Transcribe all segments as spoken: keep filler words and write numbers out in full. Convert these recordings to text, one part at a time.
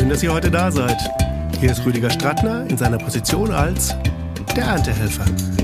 Schön, dass ihr heute da seid. Hier ist Rüdiger Strattner in seiner Position als der Erntehelfer.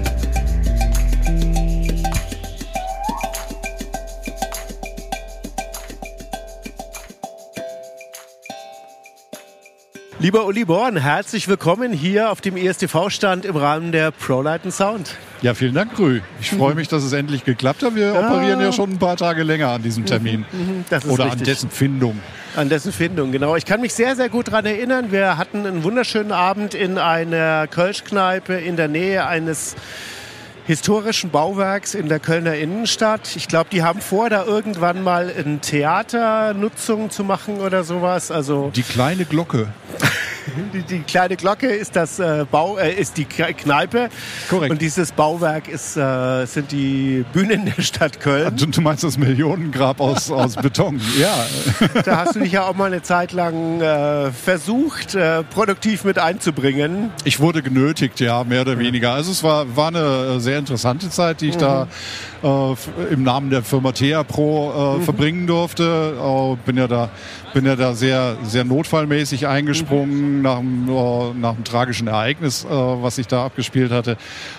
Lieber Uli Born, herzlich willkommen hier auf dem E S T V-Stand im Rahmen der ProLight Sound. Ja, vielen Dank, Rü. Ich freue mich, dass es endlich geklappt hat. Wir ja. operieren ja schon ein paar Tage länger an diesem Termin. Das ist Oder richtig. an dessen Findung. An dessen Findung, genau. Ich kann mich sehr, sehr gut daran erinnern. Wir hatten einen wunderschönen Abend in einer Kölschkneipe in der Nähe eines historischen Bauwerks in der Kölner Innenstadt. Ich glaube, die haben vor, da irgendwann mal eine Theaternutzung zu machen oder sowas. Also die kleine Glocke. Die, die kleine Glocke ist das äh, Bau, äh, ist die Kneipe. Korrekt. Und dieses Bauwerk ist, äh, sind die Bühnen der Stadt Köln. Du, du meinst das Millionengrab aus, aus Beton? Ja. Da hast du dich ja auch mal eine Zeit lang äh, versucht, äh, produktiv mit einzubringen. Ich wurde genötigt, ja, mehr oder weniger. Also es war, war eine sehr interessante Zeit, die ich mhm. da äh, im Namen der Firma TheaPro äh, mhm. verbringen durfte. Äh, bin ja da, bin ja da sehr, sehr notfallmäßig eingesprungen. Mhm. Nach einem, äh, nach einem tragischen Ereignis, äh, was sich da abgespielt hatte.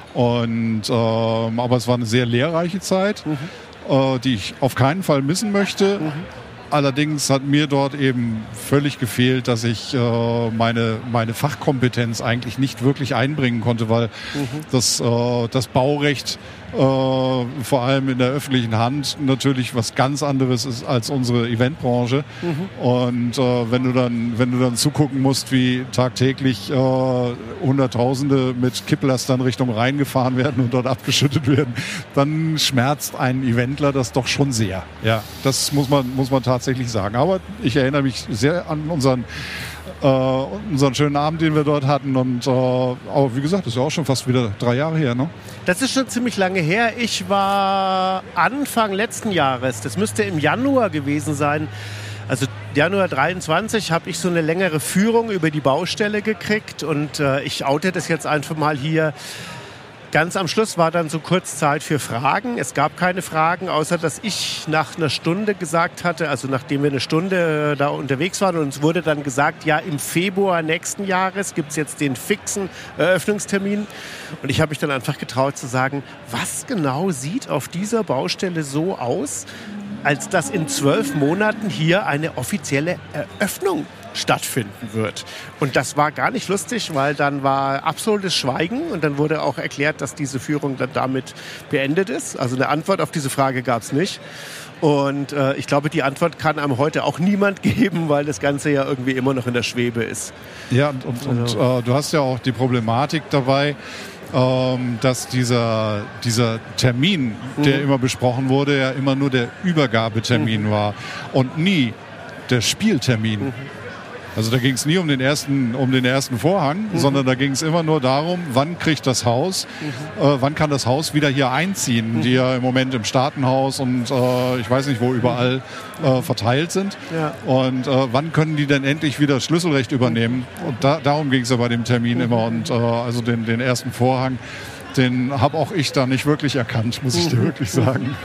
Und, äh, aber es war eine sehr lehrreiche Zeit, mhm. äh, die ich auf keinen Fall missen möchte. Mhm. Allerdings hat mir dort eben völlig gefehlt, dass ich äh, meine, meine Fachkompetenz eigentlich nicht wirklich einbringen konnte, weil mhm. das, äh, das Baurecht äh, vor allem in der öffentlichen Hand natürlich was ganz anderes ist als unsere Eventbranche. Mhm. Und äh, wenn du dann, wenn du dann zugucken musst, wie tagtäglich äh, Hunderttausende mit Kipplastern Richtung Rhein gefahren werden und dort abgeschüttet werden, dann schmerzt ein Eventler das doch schon sehr. Ja, das muss man, muss man tatsächlich sagen. Aber ich erinnere mich sehr an unseren äh, unseren schönen Abend, den wir dort hatten. Und äh, aber wie gesagt, das ist ja auch schon fast wieder drei Jahre her, ne? Das ist schon ziemlich lange her. Ich war Anfang letzten Jahres, das müsste im Januar gewesen sein, also Januar dreiundzwanzig, habe ich so eine längere Führung über die Baustelle gekriegt. Und äh, ich oute das jetzt einfach mal hier. Ganz am Schluss war dann so kurz Zeit für Fragen. Es gab keine Fragen, außer dass ich nach einer Stunde gesagt hatte, also nachdem wir eine Stunde da unterwegs waren, und uns wurde dann gesagt, ja, im Februar nächsten Jahres gibt es jetzt den fixen Eröffnungstermin. Und ich habe mich dann einfach getraut zu sagen, was genau sieht auf dieser Baustelle so aus, als dass in zwölf Monaten hier eine offizielle Eröffnung stattfinden wird. Und das war gar nicht lustig, weil dann war absolutes Schweigen und dann wurde auch erklärt, dass diese Führung dann damit beendet ist. Also eine Antwort auf diese Frage gab es nicht. Und äh, ich glaube, die Antwort kann einem heute auch niemand geben, weil das Ganze ja irgendwie immer noch in der Schwebe ist. Ja, und, und, also. und äh, du hast ja auch die Problematik dabei, ähm, dass dieser, dieser Termin, der mhm. immer besprochen wurde, ja immer nur der Übergabetermin mhm. war und nie der Spieltermin. Mhm. Also da ging es nie um den ersten, um den ersten Vorhang, mhm. sondern da ging es immer nur darum, wann kriegt das Haus, mhm. äh, wann kann das Haus wieder hier einziehen, mhm. die ja im Moment im Staatenhaus und äh, ich weiß nicht wo überall äh, verteilt sind. Ja. Und äh, wann können die denn endlich wieder das Schlüsselrecht übernehmen? Und da, darum ging es ja bei dem Termin mhm. immer. Und äh, also den, den ersten Vorhang, den habe auch ich da nicht wirklich erkannt, muss ich dir mhm. wirklich sagen.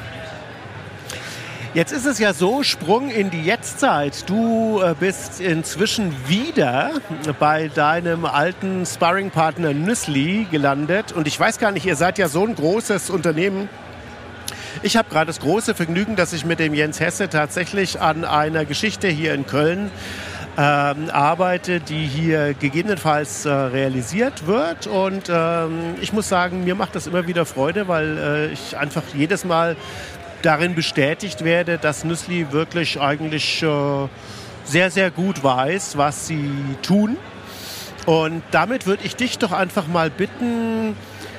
Jetzt ist es ja so, Sprung in die Jetztzeit. Du äh, bist inzwischen wieder bei deinem alten Sparringpartner Nüssli gelandet. Und ich weiß gar nicht, ihr seid ja so ein großes Unternehmen. Ich habe gerade das große Vergnügen, dass ich mit dem Jens Hesse tatsächlich an einer Geschichte hier in Köln ähm, arbeite, die hier gegebenenfalls äh, realisiert wird. Und ähm, ich muss sagen, mir macht das immer wieder Freude, weil äh, ich einfach jedes Mal darin bestätigt werde, dass Nüssli wirklich eigentlich äh, sehr, sehr gut weiß, was sie tun. Und damit würde ich dich doch einfach mal bitten,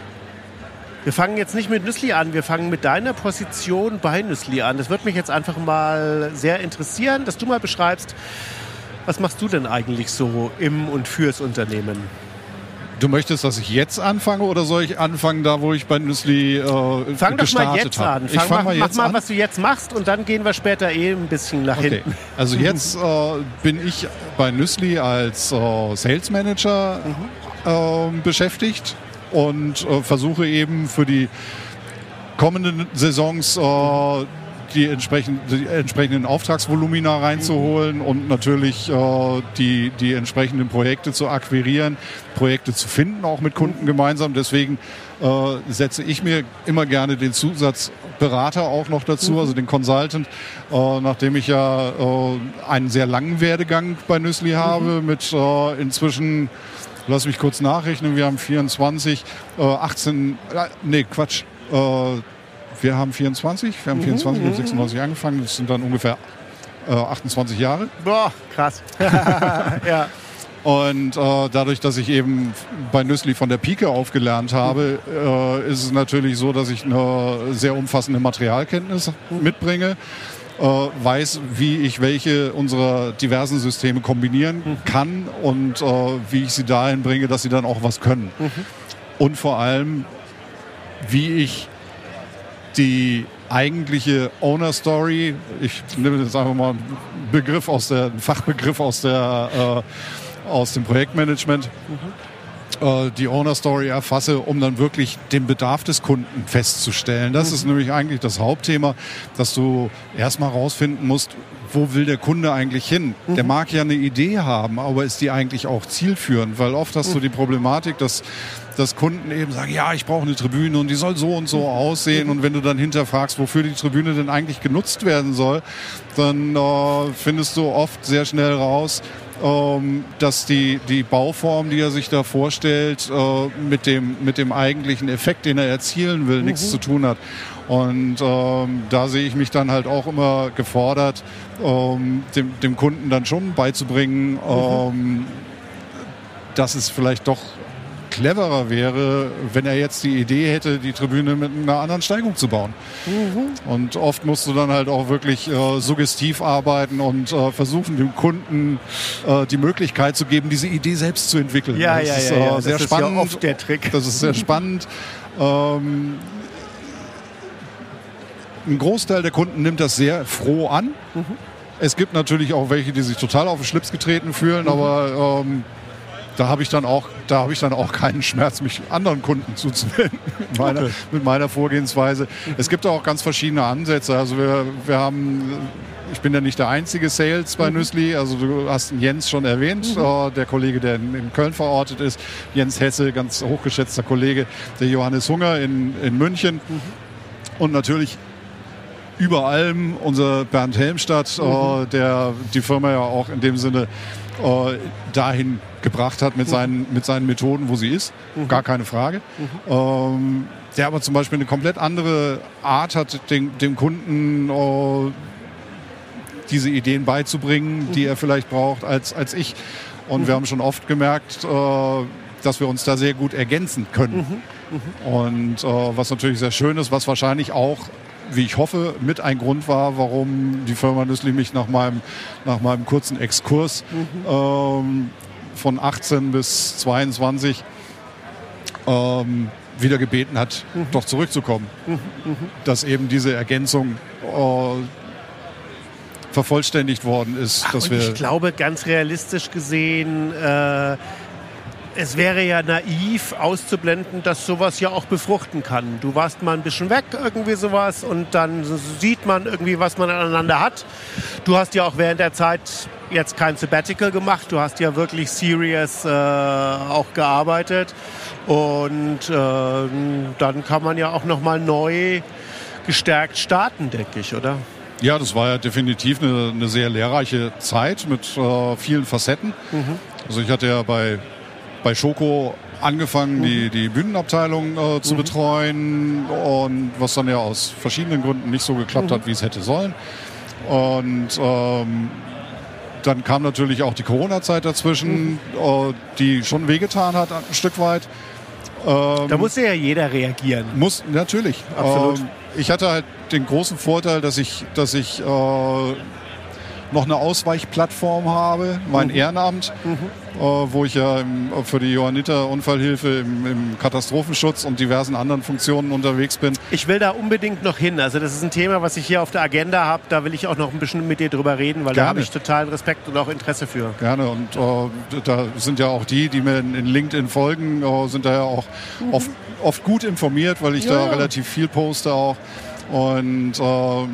wir fangen jetzt nicht mit Nüssli an, wir fangen mit deiner Position bei Nüssli an. Das würde mich jetzt einfach mal sehr interessieren, dass du mal beschreibst, was machst du denn eigentlich so im und fürs Unternehmen? Du möchtest, dass ich jetzt anfange oder soll ich anfangen, da wo ich bei Nüssli äh, gestartet habe? Fang doch mal jetzt hab? an. Ich fang fang mal, mal jetzt mach mal, an. was du jetzt machst und dann gehen wir später eh ein bisschen nach okay. hinten. Also jetzt äh, bin ich bei Nüssli als äh, Sales Manager mhm. äh, beschäftigt und äh, versuche eben für die kommenden Saisons äh, die, entsprechend, die entsprechenden Auftragsvolumina reinzuholen mhm. und natürlich äh, die, die entsprechenden Projekte zu akquirieren, Projekte zu finden, auch mit Kunden mhm. gemeinsam. Deswegen äh, setze ich mir immer gerne den Zusatz Berater auch noch dazu, mhm. also den Consultant, äh, nachdem ich ja äh, einen sehr langen Werdegang bei Nüssli habe, mhm. mit äh, inzwischen, lass mich kurz nachrechnen, wir haben vierundzwanzig, äh, achtzehn, äh, nee, Quatsch, äh, wir haben vierundzwanzig, wir haben mhm. vierundzwanzig, mit sechsunddreißig angefangen, das sind dann ungefähr äh, achtundzwanzig Jahre. Boah, krass. Ja. Und äh, dadurch, dass ich eben bei Nüssli von der Pike aufgelernt habe, äh, ist es natürlich so, dass ich eine sehr umfassende Materialkenntnis mitbringe, äh, weiß, wie ich welche unserer diversen Systeme kombinieren kann und äh, wie ich sie dahin bringe, dass sie dann auch was können. Mhm. Und vor allem, wie ich die eigentliche Owner Story, ich nehme jetzt einfach mal einen Begriff aus der, einen Fachbegriff aus der äh, aus dem Projektmanagement, mhm. äh, die Owner Story erfasse, um dann wirklich den Bedarf des Kunden festzustellen. Das mhm. ist nämlich eigentlich das Hauptthema, dass du erstmal rausfinden musst, wo will der Kunde eigentlich hin? Mhm. Der mag ja eine Idee haben, aber ist die eigentlich auch zielführend? Weil oft hast mhm. du die Problematik, dass dass Kunden eben sagen, ja, ich brauche eine Tribüne und die soll so und so aussehen. Und wenn du dann hinterfragst, wofür die Tribüne denn eigentlich genutzt werden soll, dann äh, findest du oft sehr schnell raus, ähm, dass die, die Bauform, die er sich da vorstellt, äh, mit dem, mit dem eigentlichen Effekt, den er erzielen will, mhm. nichts zu tun hat. Und ähm, da sehe ich mich dann halt auch immer gefordert, ähm, dem, dem Kunden dann schon beizubringen, ähm, mhm. dass es vielleicht doch cleverer wäre, wenn er jetzt die Idee hätte, die Tribüne mit einer anderen Steigung zu bauen. Mhm. Und oft musst du dann halt auch wirklich äh, suggestiv arbeiten und äh, versuchen, dem Kunden äh, die Möglichkeit zu geben, diese Idee selbst zu entwickeln. Ja, das ja, ist ja, ja. Äh, das sehr ist spannend. Ja oft der Trick. Das ist sehr spannend. Ähm, ein Großteil der Kunden nimmt das sehr froh an. Mhm. Es gibt natürlich auch welche, die sich total auf den Schlips getreten fühlen, mhm. aber ähm, Da habe ich dann auch, da habe ich dann auch keinen Schmerz, mich anderen Kunden zuzuwenden mit meiner, okay. mit meiner Vorgehensweise. Es gibt auch ganz verschiedene Ansätze. Also wir, wir haben, ich bin ja nicht der einzige Sales bei mhm. Nüssli. Also du hast Jens schon erwähnt, mhm. äh, der Kollege, der in, in Köln verortet ist. Jens Hesse, ganz hochgeschätzter Kollege, der Johannes Hunger in, in München. Mhm. Und natürlich über allem unser Bernd Helmstadt, mhm. äh, der die Firma ja auch in dem Sinne äh, dahin gebracht hat mit seinen, mit seinen Methoden, wo sie ist. Mhm. Gar keine Frage. Mhm. Ähm, der aber zum Beispiel eine komplett andere Art hat, den, dem Kunden äh, diese Ideen beizubringen, mhm. die er vielleicht braucht, als, als ich. Und mhm. wir haben schon oft gemerkt, äh, dass wir uns da sehr gut ergänzen können. Mhm. Mhm. Und äh, was natürlich sehr schön ist, was wahrscheinlich auch, wie ich hoffe, mit ein Grund war, warum die Firma Nüssli mich nach meinem, nach meinem kurzen Exkurs mhm. ähm, von achtzehn bis zweiundzwanzig ähm, wieder gebeten hat, mhm. doch zurückzukommen. Mhm. Mhm. Dass eben diese Ergänzung äh, vervollständigt worden ist. Ach, dass und wir ich glaube, ganz realistisch gesehen, äh, es wäre ja naiv auszublenden, dass sowas ja auch befruchten kann. Du warst mal ein bisschen weg, irgendwie sowas, und dann sieht man irgendwie, was man aneinander hat. Du hast ja auch während der Zeit jetzt kein Sabbatical gemacht, du hast ja wirklich serious äh, auch gearbeitet. Und äh, dann kann man ja auch nochmal neu gestärkt starten, denke ich, oder? Ja, das war ja definitiv eine, eine sehr lehrreiche Zeit mit äh, vielen Facetten. Mhm. Also ich hatte ja bei bei Schoko angefangen, mhm. die, die Bühnenabteilung äh, zu mhm. betreuen, und was dann ja aus verschiedenen Gründen nicht so geklappt mhm. hat, wie es hätte sollen. Und ähm, dann kam natürlich auch die Corona-Zeit dazwischen, mhm. äh, die schon wehgetan hat ein Stück weit. Ähm, da musste ja jeder reagieren. Muss, natürlich. Absolut. Ähm, ich hatte halt den großen Vorteil, dass ich, dass ich äh, noch eine Ausweichplattform habe, mein mhm. Ehrenamt, mhm. äh, wo ich ja im, für die Johanniter Unfallhilfe im, im Katastrophenschutz und diversen anderen Funktionen unterwegs bin. Ich will da unbedingt noch hin. Also das ist ein Thema, was ich hier auf der Agenda habe. Da will ich auch noch ein bisschen mit dir drüber reden, weil Gerne. Da habe ich totalen Respekt und auch Interesse für. Gerne. Und äh, da sind ja auch die, die mir in, in LinkedIn folgen, äh, sind da ja auch mhm. oft, oft gut informiert, weil ich ja, da ja. relativ viel poste auch. Und äh,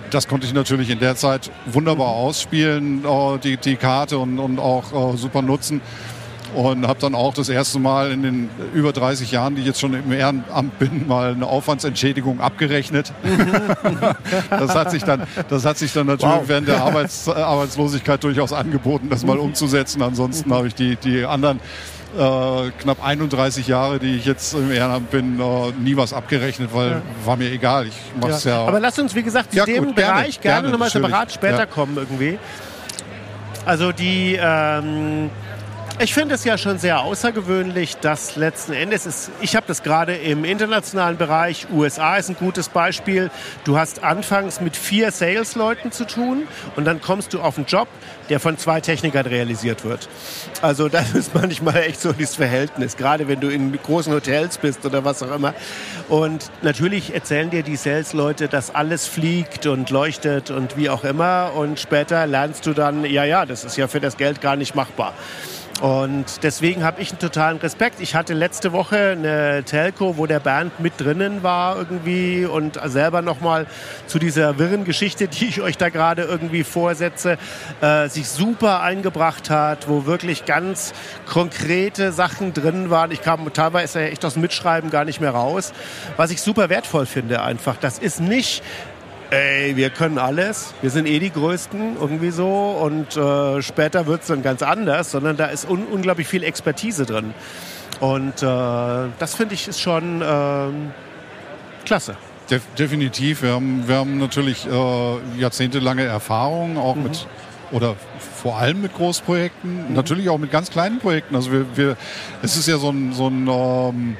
das konnte ich natürlich in der Zeit wunderbar Mhm. ausspielen, äh, die, die Karte und, und auch äh, super nutzen. Und habe dann auch das erste Mal in den über dreißig Jahren, die ich jetzt schon im Ehrenamt bin, mal eine Aufwandsentschädigung abgerechnet. das, hat sich dann, das hat sich dann natürlich Wow. während der Arbeits, Arbeitslosigkeit durchaus angeboten, das mal umzusetzen. Ansonsten habe ich die, die anderen äh, knapp einunddreißig Jahre, die ich jetzt im Ehrenamt bin, äh, nie was abgerechnet, weil Ja. war mir egal. Ich mach's ja. Ja. Aber lass uns, wie gesagt, zu Ja, dem gut, gerne, Bereich gerne, gerne, nochmal natürlich. separat später Ja. kommen irgendwie. Also die, ähm, ich finde es ja schon sehr außergewöhnlich, dass letzten Endes ist, ich habe das gerade im internationalen Bereich, U S A ist ein gutes Beispiel, du hast anfangs mit vier Sales-Leuten zu tun und dann kommst du auf einen Job, der von zwei Technikern realisiert wird. Also das ist manchmal echt so dieses Verhältnis, gerade wenn du in großen Hotels bist oder was auch immer. Und natürlich erzählen dir die Sales-Leute, dass alles fliegt und leuchtet und wie auch immer und später lernst du dann, ja, ja, das ist ja für das Geld gar nicht machbar. Und deswegen habe ich einen totalen Respekt. Ich hatte letzte Woche eine Telco, wo der Bernd mit drinnen war irgendwie und selber nochmal zu dieser wirren Geschichte, die ich euch da gerade irgendwie vorsetze, äh, sich super eingebracht hat, wo wirklich ganz konkrete Sachen drin waren. Ich kam teilweise echt aus dem Mitschreiben gar nicht mehr raus, was ich super wertvoll finde einfach. Das ist nicht... Ey, wir können alles, wir sind eh die Größten irgendwie so und äh, später wird es dann ganz anders, sondern da ist un- unglaublich viel Expertise drin. Und äh, das finde ich ist schon ähm, klasse. De- definitiv. Wir haben, wir haben natürlich äh, jahrzehntelange Erfahrung, auch Mhm. mit oder vor allem mit Großprojekten, Mhm. natürlich auch mit ganz kleinen Projekten. Also wir, wir es ist ja so ein, so ein ähm,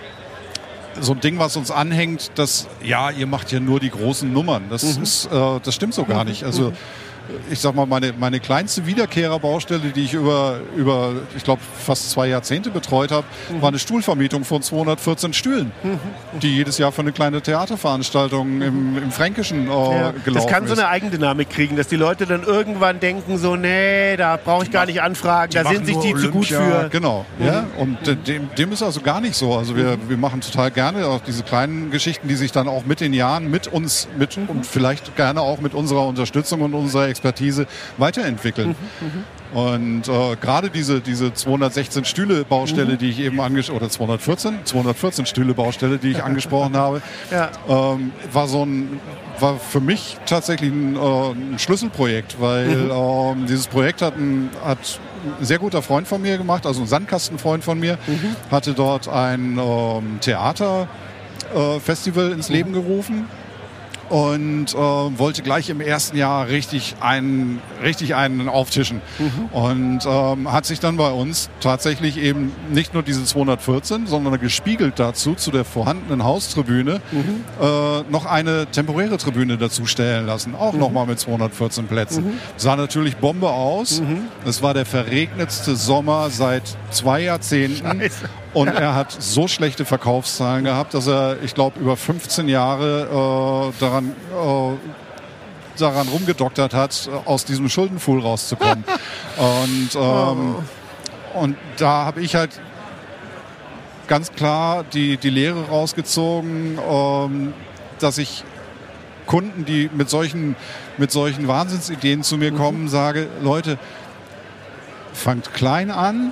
so ein Ding, was uns anhängt, dass, ja, ihr macht ja nur die großen Nummern. Das, Mhm. ist, äh, das stimmt so gar nicht. Also ich sag mal, meine, meine kleinste Wiederkehrerbaustelle, die ich über, über ich glaube, fast zwei Jahrzehnte betreut habe, Mhm. war eine Stuhlvermietung von zweihundertvierzehn Stühlen, die jedes Jahr für eine kleine Theaterveranstaltung im, im Fränkischen äh, Ja, gelaufen das kann so ist. eine Eigendynamik kriegen, dass die Leute dann irgendwann denken so, nee, da brauche ich gar nicht anfragen, da sind sich die zu gut für. Genau, ja. Und de- dem, dem ist also gar nicht so. Also wir, wir machen total gerne auch diese kleinen Geschichten, die sich dann auch mit den Jahren mit uns, mit und vielleicht gerne auch mit unserer Unterstützung und unserer Expertise weiterentwickeln. Und äh, gerade diese, diese zweihundertsechzehn Stühle Baustelle, die ich eben angesprochen oder zweihundertvierzehn, zweihundertvierzehn Stühle Baustelle, die ich angesprochen habe, Ja. ähm, war so ein war für mich tatsächlich ein, äh, ein Schlüsselprojekt, weil Mhm. ähm, dieses Projekt hat ein, hat ein sehr guter Freund von mir gemacht, also ein Sandkastenfreund von mir, Mhm. hatte dort ein ähm, Theaterfestival äh, Festival ins Leben gerufen. Und äh, wollte gleich im ersten Jahr richtig einen, richtig einen auftischen. Und ähm, hat sich dann bei uns tatsächlich eben nicht nur diese zweihundertvierzehn, sondern gespiegelt dazu, zu der vorhandenen Haustribüne, äh, noch eine temporäre Tribüne dazu stellen lassen. Auch nochmal mit zweihundertvierzehn Plätzen. Sah natürlich Bombe aus. Es war der verregnetste Sommer seit zwei Jahrzehnten. Scheiße. Und er hat so schlechte Verkaufszahlen gehabt, dass er, ich glaube, über fünfzehn Jahre äh, daran, äh, daran rumgedoktert hat, aus diesem Schuldenpool rauszukommen. und, ähm, und da habe ich halt ganz klar die, die Lehre rausgezogen, ähm, dass ich Kunden, die mit solchen, mit solchen Wahnsinnsideen zu mir kommen, sage, Leute, fangt klein an.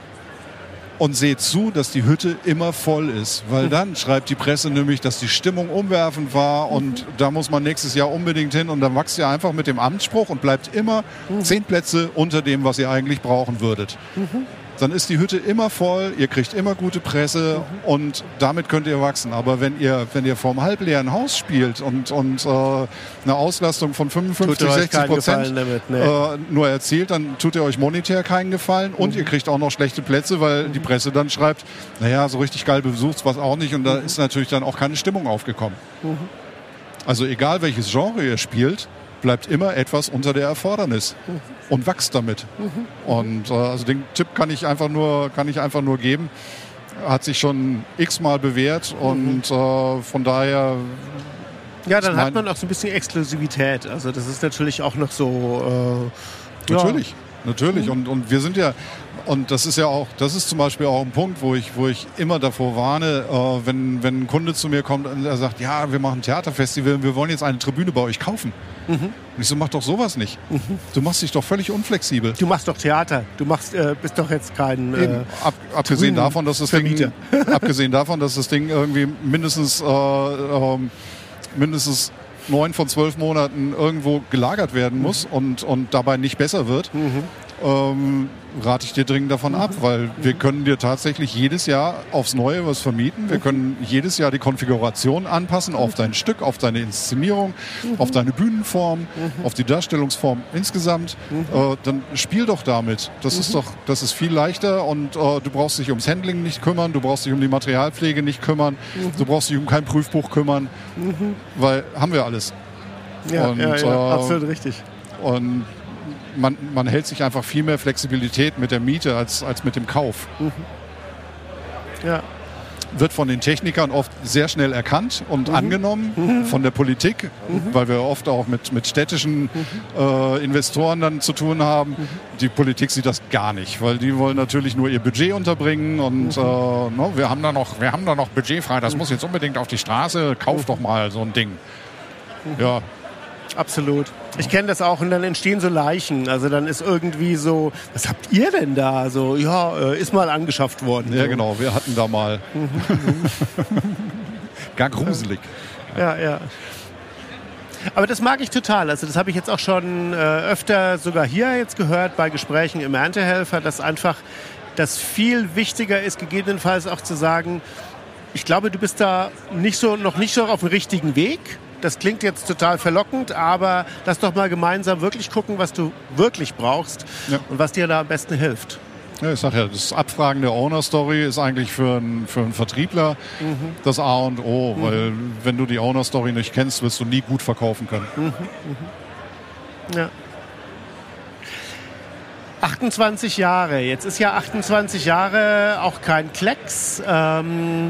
Und seht zu, dass die Hütte immer voll ist. Weil dann schreibt die Presse nämlich, dass die Stimmung umwerfend war und da muss man nächstes Jahr unbedingt hin und dann wächst ihr einfach mit dem Amtsspruch und bleibt immer zehn Plätze unter dem, was ihr eigentlich brauchen würdet. Dann ist die Hütte immer voll, ihr kriegt immer gute Presse und damit könnt ihr wachsen. Aber wenn ihr, wenn ihr vorm halbleeren Haus spielt und, und äh, eine Auslastung von fünfundfünfzig, Tut ihr euch sechzig keinen Prozent Gefallen damit, nee. äh, nur erzielt, dann tut ihr euch monetär keinen Gefallen und ihr kriegt auch noch schlechte Plätze, weil die Presse dann schreibt, naja, so richtig geil besucht was auch nicht und da ist natürlich dann auch keine Stimmung aufgekommen. Also egal welches Genre ihr spielt, bleibt immer etwas unter der Erfordernis und wächst damit. Und äh, also den Tipp kann ich einfach nur, kann ich einfach nur geben. Hat sich schon x-mal bewährt und äh, von daher... Ja, dann Ich hat mein- man auch so ein bisschen Exklusivität. Also das ist natürlich auch noch so... Äh, Natürlich. natürlich. Mhm. Und, und wir sind ja, und das ist ja auch, das ist zum Beispiel auch ein Punkt, wo ich, wo ich immer davor warne, äh, wenn, wenn ein Kunde zu mir kommt und er sagt, ja, wir machen ein Theaterfestival, wir wollen jetzt eine Tribüne bei euch kaufen. Mhm. Und ich so, mach doch sowas nicht. Mhm. Du machst dich doch völlig unflexibel. Du machst doch Theater. Du machst, äh, bist doch jetzt kein äh, Ab, abgesehen davon, dass das Ding, abgesehen davon, dass das Ding irgendwie mindestens äh, äh, mindestens neun von zwölf Monaten irgendwo gelagert werden muss, mhm, und, und dabei nicht besser wird, mhm, ähm, rate ich dir dringend davon, mhm, ab, weil wir können dir tatsächlich jedes Jahr aufs Neue was vermieten. Wir, mhm, können jedes Jahr die Konfiguration anpassen, mhm, auf dein Stück, auf deine Inszenierung, mhm, auf deine Bühnenform, mhm, auf die Darstellungsform insgesamt. Mhm. Äh, dann spiel doch damit. Das, mhm, ist doch, das ist viel leichter und äh, du brauchst dich ums Handling nicht kümmern, du brauchst dich um die Materialpflege nicht kümmern, mhm, du brauchst dich um kein Prüfbuch kümmern, mhm, weil haben wir alles. Ja, und, ja, ja, äh, absolut richtig. Und Man, man hält sich einfach viel mehr Flexibilität mit der Miete als, als mit dem Kauf. Mhm. Ja. Wird von den Technikern oft sehr schnell erkannt und, mhm, angenommen, mhm, von der Politik, mhm, weil wir oft auch mit, mit städtischen, mhm, äh, Investoren dann zu tun haben. Mhm. Die Politik sieht das gar nicht, weil die wollen natürlich nur ihr Budget unterbringen und, mhm, äh, no, wir haben da noch, wir haben da noch Budget frei, das, mhm, muss jetzt unbedingt auf die Straße, kauf, mhm, doch mal so ein Ding. Mhm. Ja. Absolut. Ich kenne das auch und dann entstehen so Leichen. Also dann ist irgendwie so, was habt ihr denn da? So, ja, ist mal angeschafft worden. Ja, so. Genau, wir hatten da mal. Gar gruselig. Ja, ja. Aber das mag ich total. Also das habe ich jetzt auch schon äh, öfter sogar hier jetzt gehört bei Gesprächen im Erntehelfer, dass einfach das viel wichtiger ist, gegebenenfalls auch zu sagen, ich glaube, du bist da nicht so, noch nicht so auf dem richtigen Weg. Das klingt jetzt total verlockend, aber lass doch mal gemeinsam wirklich gucken, was du wirklich brauchst, ja, und was dir da am besten hilft. Ja, ich sage ja, das Abfragen der Owner-Story ist eigentlich für einen, für einen Vertriebler, mhm, das A und O, mhm, weil wenn du die Owner-Story nicht kennst, wirst du nie gut verkaufen können. Mhm, mhm. Ja. achtundzwanzig Jahre, jetzt ist ja achtundzwanzig Jahre auch kein Klecks. Ähm,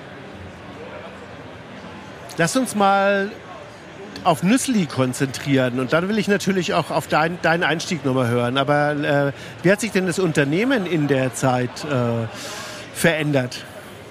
lass uns mal auf Nüssli konzentrieren und dann will ich natürlich auch auf dein, deinen Einstieg nochmal hören. Aber äh, wie hat sich denn das Unternehmen in der Zeit äh, verändert?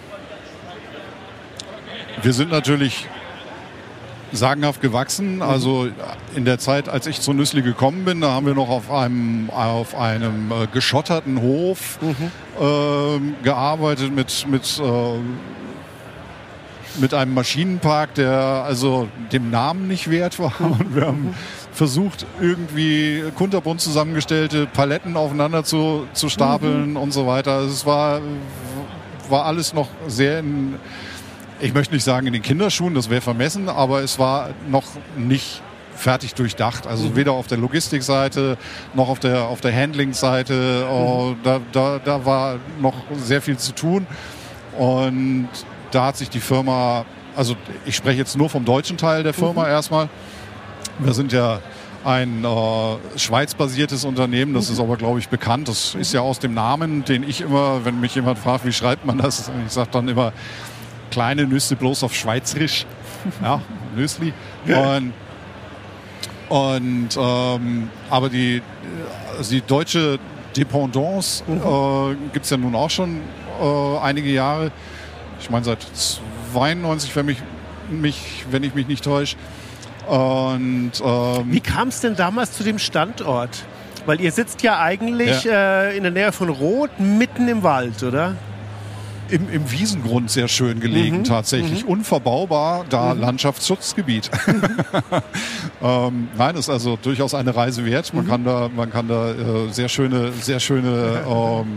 Wir sind natürlich sagenhaft gewachsen. Mhm. Also in der Zeit, als ich zu Nüssli gekommen bin, da haben wir noch auf einem, auf einem äh, geschotterten Hof, mhm, äh, gearbeitet mit... mit äh, mit einem Maschinenpark, der also dem Namen nicht wert war. Und wir haben versucht, irgendwie kunterbunt zusammengestellte Paletten aufeinander zu, zu stapeln, mhm, und so weiter. Also es war, war alles noch sehr in, ich möchte nicht sagen in den Kinderschuhen, das wäre vermessen, aber es war noch nicht fertig durchdacht. Also mhm, weder auf der Logistikseite noch auf der, auf der Handling-Seite. Oh, mhm, da, da, da war noch sehr viel zu tun. Und da hat sich die Firma, also ich spreche jetzt nur vom deutschen Teil der Firma, mhm, erstmal. Wir sind ja ein äh, schweizbasiertes Unternehmen, das, mhm, ist aber, glaube ich, bekannt. Das, mhm, ist ja aus dem Namen, den ich immer, wenn mich jemand fragt, wie schreibt man das, ich sage dann immer, kleine Nüsse bloß auf Schweizerisch. Ja, Nüssli. Und, und ähm, aber die, also die deutsche Dependance, mhm, äh, gibt es ja nun auch schon äh, einige Jahre. Ich meine seit zweiundneunzig, wenn, mich, mich, wenn ich mich nicht täusche. Und, ähm, wie kam es denn damals zu dem Standort? Weil ihr sitzt ja eigentlich, ja, äh, in der Nähe von Roth, mitten im Wald, oder? Im, im Wiesengrund sehr schön gelegen, mhm, tatsächlich. Mhm. Unverbaubar, da, mhm, Landschaftsschutzgebiet. ähm, nein, ist also durchaus eine Reise wert. Man, mhm, kann da, man kann da äh, sehr schöne, sehr schöne ähm,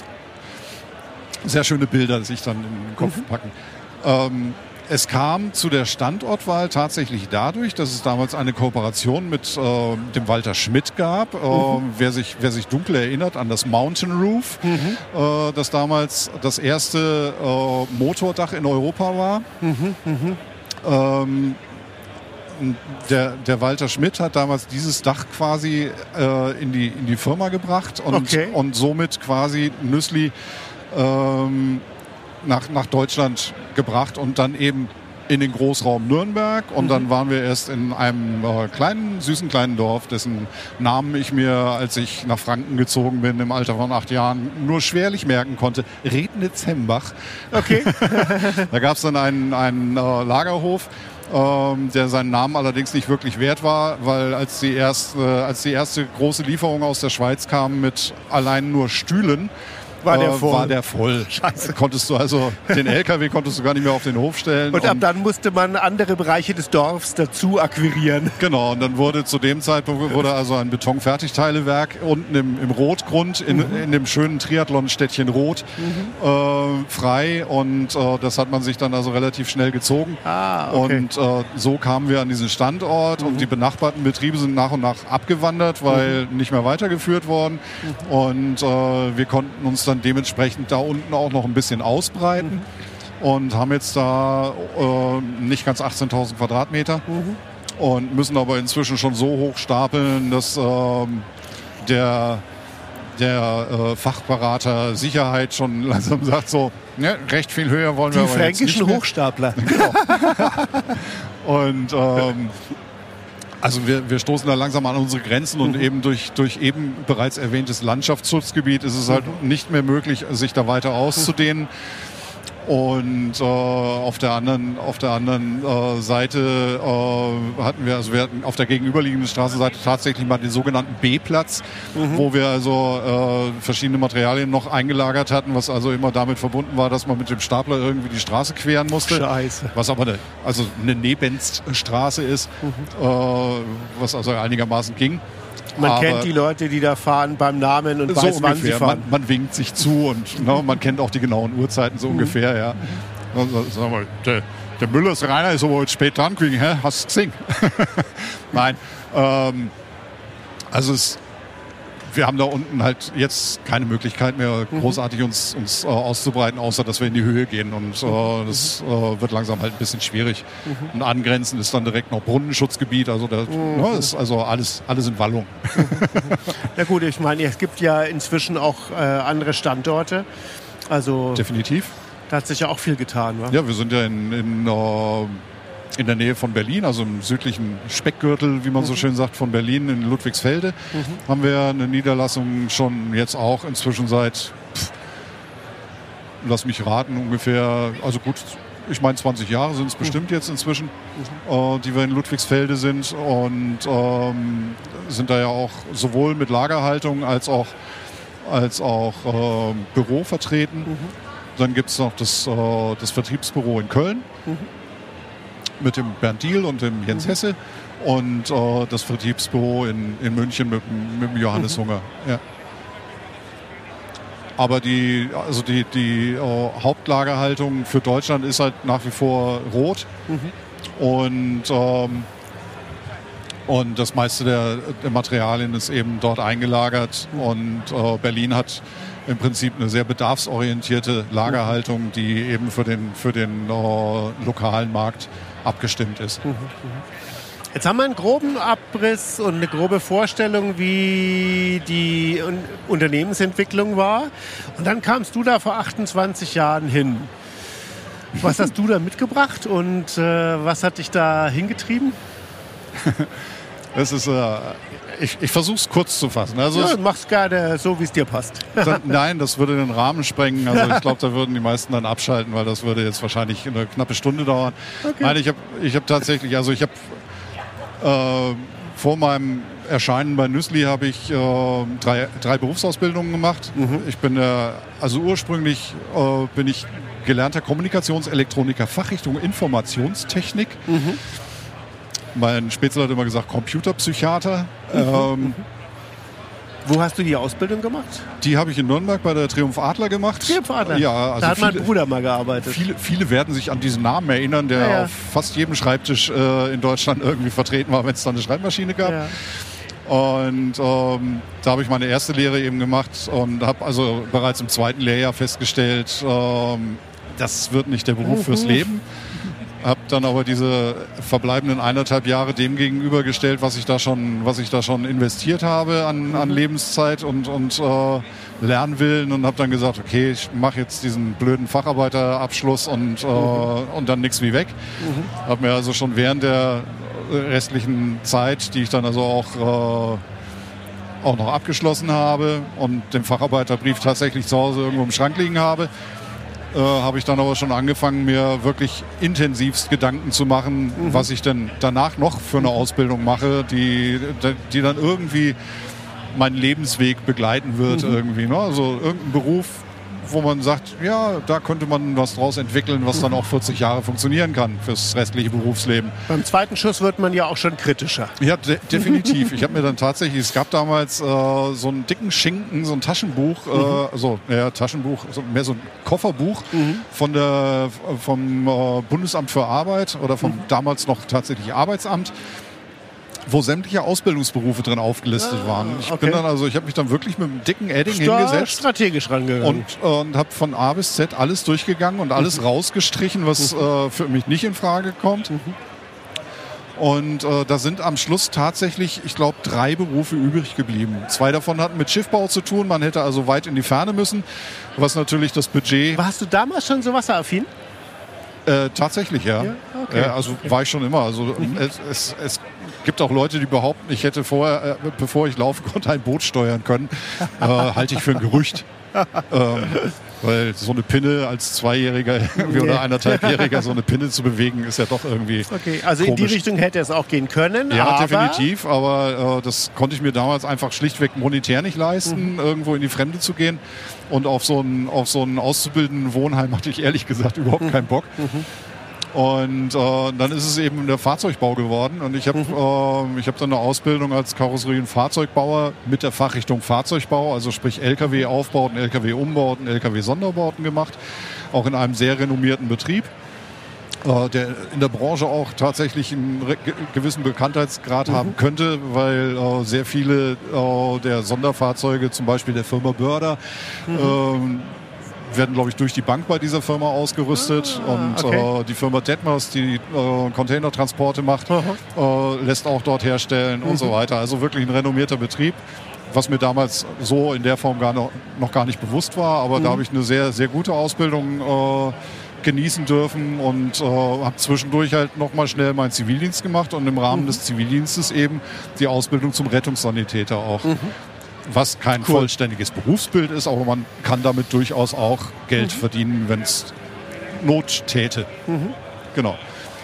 sehr schöne Bilder sich dann in den Kopf, mhm, packen. Ähm, es kam zu der Standortwahl tatsächlich dadurch, dass es damals eine Kooperation mit äh, dem Walter Schmidt gab. Äh, mhm. wer, sich, wer sich dunkel erinnert an das Mountain Roof, mhm, äh, das damals das erste äh, Motordach in Europa war. Mhm, mhm. Ähm, Der, der Walter Schmidt hat damals dieses Dach quasi äh, in, die, in die Firma gebracht und, okay, und somit quasi Nüssli Ähm, nach, nach Deutschland gebracht und dann eben in den Großraum Nürnberg und mhm. dann waren wir erst in einem äh, kleinen, süßen kleinen Dorf, dessen Namen ich mir, als ich nach Franken gezogen bin, im Alter von acht Jahren, nur schwerlich merken konnte. Rednitz-Hembach. Okay. Da gab es dann einen, einen äh, Lagerhof, ähm, der seinen Namen allerdings nicht wirklich wert war, weil als die, erste, äh, als die erste große Lieferung aus der Schweiz kam mit allein nur Stühlen, War der voll? War der voll. Scheiße. Konntest du also, den L K W konntest du gar nicht mehr auf den Hof stellen. Und ab dann musste man andere Bereiche des Dorfs dazu akquirieren. Genau, und dann wurde zu dem Zeitpunkt wurde also ein Betonfertigteilewerk unten im, im Rotgrund, in, mhm. in dem schönen Triathlon-Städtchen Rot, mhm. äh, frei. Und äh, das hat man sich dann also relativ schnell gezogen. Ah, okay. Und äh, so kamen wir an diesen Standort mhm. und die benachbarten Betriebe sind nach und nach abgewandert, weil mhm. nicht mehr weitergeführt worden. Mhm. Und äh, wir konnten uns dann dann dementsprechend da unten auch noch ein bisschen ausbreiten mhm. und haben jetzt da äh, nicht ganz achtzehntausend Quadratmeter mhm. und müssen aber inzwischen schon so hoch stapeln, dass äh, der, der äh, Fachberater Sicherheit schon langsam sagt so, ne, recht viel höher wollen Die wir aber jetzt nicht mehr. Die fränkischen Hochstapler. Genau. Und ähm, Also wir, wir stoßen da langsam an unsere Grenzen und mhm. eben durch, durch eben bereits erwähntes Landschaftsschutzgebiet ist es halt mhm. nicht mehr möglich, sich da weiter auszudehnen. Und äh, auf der anderen, auf der anderen äh, Seite äh, hatten wir, also wir hatten auf der gegenüberliegenden Straßenseite tatsächlich mal den sogenannten B-Platz, mhm. wo wir also äh, verschiedene Materialien noch eingelagert hatten, was also immer damit verbunden war, dass man mit dem Stapler irgendwie die Straße queren musste. Scheiße. Was aber eine, also eine Nebenstraße ist, mhm. äh, was also einigermaßen ging. Man aber kennt die Leute, die da fahren beim Namen und so weiß, wann ungefähr. sie fahren. Man, man winkt sich zu und ne, man kennt auch die genauen Uhrzeiten so mhm. ungefähr. Ja. Also, sag mal, der, der Müllers Rainer ist aber heute spät dran gewesen, hä? Hast du gesehen? Nein. Ähm, also es, wir haben da unten halt jetzt keine Möglichkeit mehr, mhm. großartig uns, uns äh, auszubreiten, außer dass wir in die Höhe gehen. Und äh, das äh, wird langsam halt ein bisschen schwierig. Mhm. Und angrenzend ist dann direkt noch Brunnenschutzgebiet. Also da mhm. ne, ist also alles, alles in Wallung. Na gut, ich meine, es gibt ja inzwischen auch äh, andere Standorte. Also definitiv. Da hat sich ja auch viel getan, wa? Ja, wir sind ja in, in, uh, in der Nähe von Berlin, also im südlichen Speckgürtel, wie man mhm. so schön sagt, von Berlin in Ludwigsfelde. Mhm. Haben wir eine Niederlassung schon jetzt auch inzwischen seit, pff, lass mich raten, ungefähr, also gut, ich meine zwanzig Jahre sind es bestimmt mhm. jetzt inzwischen, mhm. uh, die wir in Ludwigsfelde sind und ähm, sind da ja auch sowohl mit Lagerhaltung als auch, als auch äh, Büro vertreten. Mhm. Dann gibt es noch das, äh, das Vertriebsbüro in Köln mhm. mit dem Bernd Diehl und dem Jens mhm. Hesse und äh, das Vertriebsbüro in, in München mit, mit dem Johannes mhm. Hunger. Ja. Aber die, also die, die äh, Hauptlagerhaltung für Deutschland ist halt nach wie vor rot mhm. und, ähm, und das meiste der, der Materialien ist eben dort eingelagert mhm. und äh, Berlin hat im Prinzip eine sehr bedarfsorientierte Lagerhaltung, die eben für den, für den äh, lokalen Markt abgestimmt ist. Jetzt haben wir einen groben Abriss und eine grobe Vorstellung, wie die Un- Unternehmensentwicklung war. Und dann kamst du da vor achtundzwanzig Jahren hin. Was hast du da mitgebracht und äh, was hat dich da hingetrieben? Das ist, äh, ich, ich versuche es kurz zu fassen. Also ja, mach's gerne so, wie es dir passt. Dann, nein, das würde den Rahmen sprengen. Also ich glaube, da würden die meisten dann abschalten, weil das würde jetzt wahrscheinlich eine knappe Stunde dauern. Okay. Nein, ich habe ich hab tatsächlich, also ich habe äh, vor meinem Erscheinen bei Nüssli habe ich äh, drei, drei Berufsausbildungen gemacht. Mhm. Ich bin äh, also ursprünglich äh, bin ich gelernter Kommunikationselektroniker, Fachrichtung Informationstechnik. Mhm. Mein Spätzle hat immer gesagt Computerpsychiater. Mhm. Ähm, Wo hast du die Ausbildung gemacht? Die habe ich in Nürnberg bei der Triumph Adler gemacht. Triumph Adler? Ja, also da hat viele, mein Bruder mal gearbeitet. Viele, viele werden sich an diesen Namen erinnern, der ja, ja. auf fast jedem Schreibtisch äh, in Deutschland irgendwie vertreten war, wenn es da eine Schreibmaschine gab. Ja. Und ähm, da habe ich meine erste Lehre eben gemacht und habe also bereits im zweiten Lehrjahr festgestellt, ähm, das wird nicht der Beruf mhm. fürs Leben. habe dann aber diese verbleibenden eineinhalb Jahre dem gegenübergestellt, was ich da schon, was ich da schon investiert habe an, an Lebenszeit und, und äh, Lernwillen, und habe dann gesagt, okay, ich mache jetzt diesen blöden Facharbeiterabschluss und, äh, mhm. und dann nix wie weg. Mhm. Habe mir also schon während der restlichen Zeit, die ich dann also auch, äh, auch noch abgeschlossen habe und den Facharbeiterbrief tatsächlich zu Hause irgendwo im Schrank liegen habe, Äh, habe ich dann aber schon angefangen, mir wirklich intensivst Gedanken zu machen, mhm. was ich denn danach noch für eine Ausbildung mache, die, die dann irgendwie meinen Lebensweg begleiten wird. Mhm. irgendwie. Ne? Also irgendein Beruf, wo man sagt, ja, da könnte man was draus entwickeln, was dann auch vierzig Jahre funktionieren kann fürs restliche Berufsleben. Beim zweiten Schuss wird man ja auch schon kritischer. Ja, de- definitiv. Ich habe mir dann tatsächlich, es gab damals äh, so einen dicken Schinken, so ein Taschenbuch, mhm. äh, also ja, Taschenbuch, so, mehr so ein Kofferbuch mhm. von der, vom äh, Bundesamt für Arbeit oder vom mhm. damals noch tatsächlich Arbeitsamt, wo sämtliche Ausbildungsberufe drin aufgelistet ah, waren. Ich okay. bin dann also, ich habe mich dann wirklich mit einem dicken Edding Sta- hingesetzt, strategisch rangegangen und, und habe von A bis Z alles durchgegangen und alles mhm. rausgestrichen, was mhm. äh, für mich nicht in Frage kommt. Mhm. Und äh, da sind am Schluss tatsächlich, ich glaube, drei Berufe übrig geblieben. Zwei davon hatten mit Schiffbau zu tun. Man hätte also weit in die Ferne müssen, was natürlich das Budget... Warst du damals schon so wasseraffin? Äh, tatsächlich, ja. ja? Okay. Äh, also okay. war ich schon immer. Also mhm. es, es, es gibt auch Leute, die behaupten, ich hätte vorher, äh, bevor ich laufen konnte, ein Boot steuern können. äh, halte ich für ein Gerücht. ähm, weil so eine Pinne als Zweijähriger nee. oder anderthalbjähriger so eine Pinne zu bewegen, ist ja doch irgendwie okay, also komisch. In die Richtung hätte es auch gehen können. Ja, aber definitiv, aber äh, das konnte ich mir damals einfach schlichtweg monetär nicht leisten, mhm. irgendwo in die Fremde zu gehen. Und auf so einen, auf so einen auszubildenden Wohnheim hatte ich ehrlich gesagt überhaupt mhm. keinen Bock. Mhm. Und äh, dann ist es eben der Fahrzeugbau geworden, und ich habe mhm. äh, ich hab dann eine Ausbildung als Karosserie- und Fahrzeugbauer mit der Fachrichtung Fahrzeugbau, also sprich L K W-Aufbauten, L K W-Umbauten, L K W-Sonderbauten gemacht, auch in einem sehr renommierten Betrieb, äh, der in der Branche auch tatsächlich einen re- gewissen Bekanntheitsgrad mhm. haben könnte, weil äh, sehr viele äh, der Sonderfahrzeuge, zum Beispiel der Firma Börder, mhm. äh, werden, glaube ich, durch die Bank bei dieser Firma ausgerüstet. Ah, und okay. äh, die Firma Detmers, die äh, Containertransporte macht, äh, lässt auch dort herstellen mhm. und so weiter. Also wirklich ein renommierter Betrieb, was mir damals so in der Form gar noch, noch gar nicht bewusst war. Aber mhm. da habe ich eine sehr, sehr gute Ausbildung äh, genießen dürfen und äh, habe zwischendurch halt nochmal schnell meinen Zivildienst gemacht und im Rahmen mhm. des Zivildienstes eben die Ausbildung zum Rettungssanitäter auch. Mhm. Was kein cool. vollständiges Berufsbild ist, aber man kann damit durchaus auch Geld mhm. verdienen, wenn es Not täte. Mhm. Genau.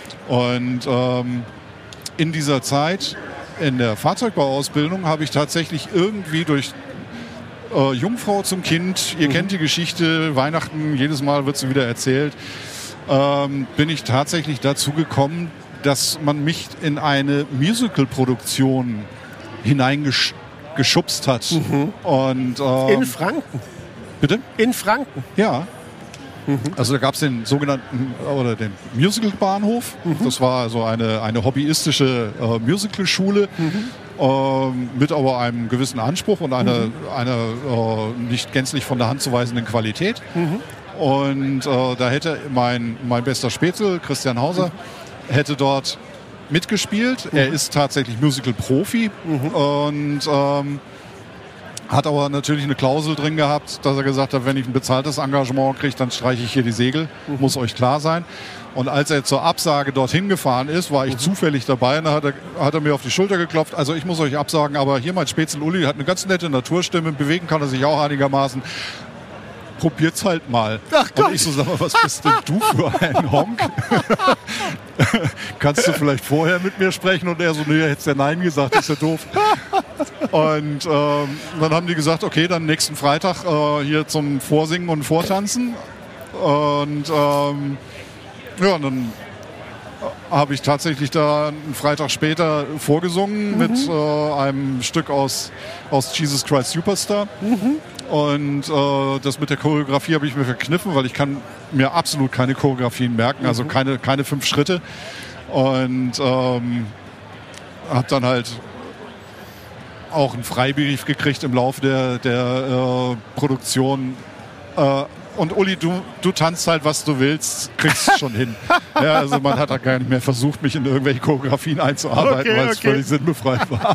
Und ähm, in dieser Zeit, in der Fahrzeugbauausbildung, habe ich tatsächlich irgendwie durch äh, Jungfrau zum Kind, ihr mhm. kennt die Geschichte, Weihnachten, jedes Mal wird sie wieder erzählt, ähm, bin ich tatsächlich dazu gekommen, dass man mich in eine Musical-Produktion hineingestellt geschubst hat. Mhm. Und, ähm, in Franken? Bitte? In Franken? Ja. Mhm. Also da gab es den sogenannten, oder den Musical-Bahnhof. Mhm. Das war also eine, eine hobbyistische äh, Musical-Schule mhm. ähm, mit aber einem gewissen Anspruch und einer, mhm. einer äh, nicht gänzlich von der Hand zu weisenden Qualität. Mhm. Und äh, da hätte mein, mein bester Spätzle, Christian Hauser, mhm. hätte dort mitgespielt. Mhm. Er ist tatsächlich Musical-Profi mhm. und ähm, hat aber natürlich eine Klausel drin gehabt, dass er gesagt hat, wenn ich ein bezahltes Engagement kriege, dann streiche ich hier die Segel. Mhm. Muss euch klar sein. Und als er zur Absage dorthin gefahren ist, war ich mhm. zufällig dabei, und da hat er, hat er mir auf die Schulter geklopft. Also ich muss euch absagen, aber hier mein Spätzle Uli hat eine ganz nette Naturstimme, bewegen kann er sich auch einigermaßen. Probiert's halt mal. Ach Gott. Und ich so, sag mal, was bist denn du für ein Honk? Kannst du vielleicht vorher mit mir sprechen? Und er so, nee, hättest ja Nein gesagt, ist ja doof. Und ähm, dann haben die gesagt, okay, dann nächsten Freitag äh, hier zum Vorsingen und Vortanzen. Und ähm, ja, und dann habe ich tatsächlich da einen Freitag später vorgesungen mhm. mit äh, einem Stück aus, aus Jesus Christ Superstar. Mhm. Und äh, das mit der Choreografie habe ich mir verkniffen, weil ich kann mir absolut keine Choreografien merken, also mhm. keine, keine fünf Schritte. Und ähm, habe dann halt auch einen Freibrief gekriegt im Laufe der, der äh, Produktion, äh, und Uli, du, du tanzt halt, was du willst, kriegst es schon hin. Ja, also man hat da gar nicht mehr versucht, mich in irgendwelche Choreografien einzuarbeiten, Okay, weil es okay. völlig sinnbefreit war.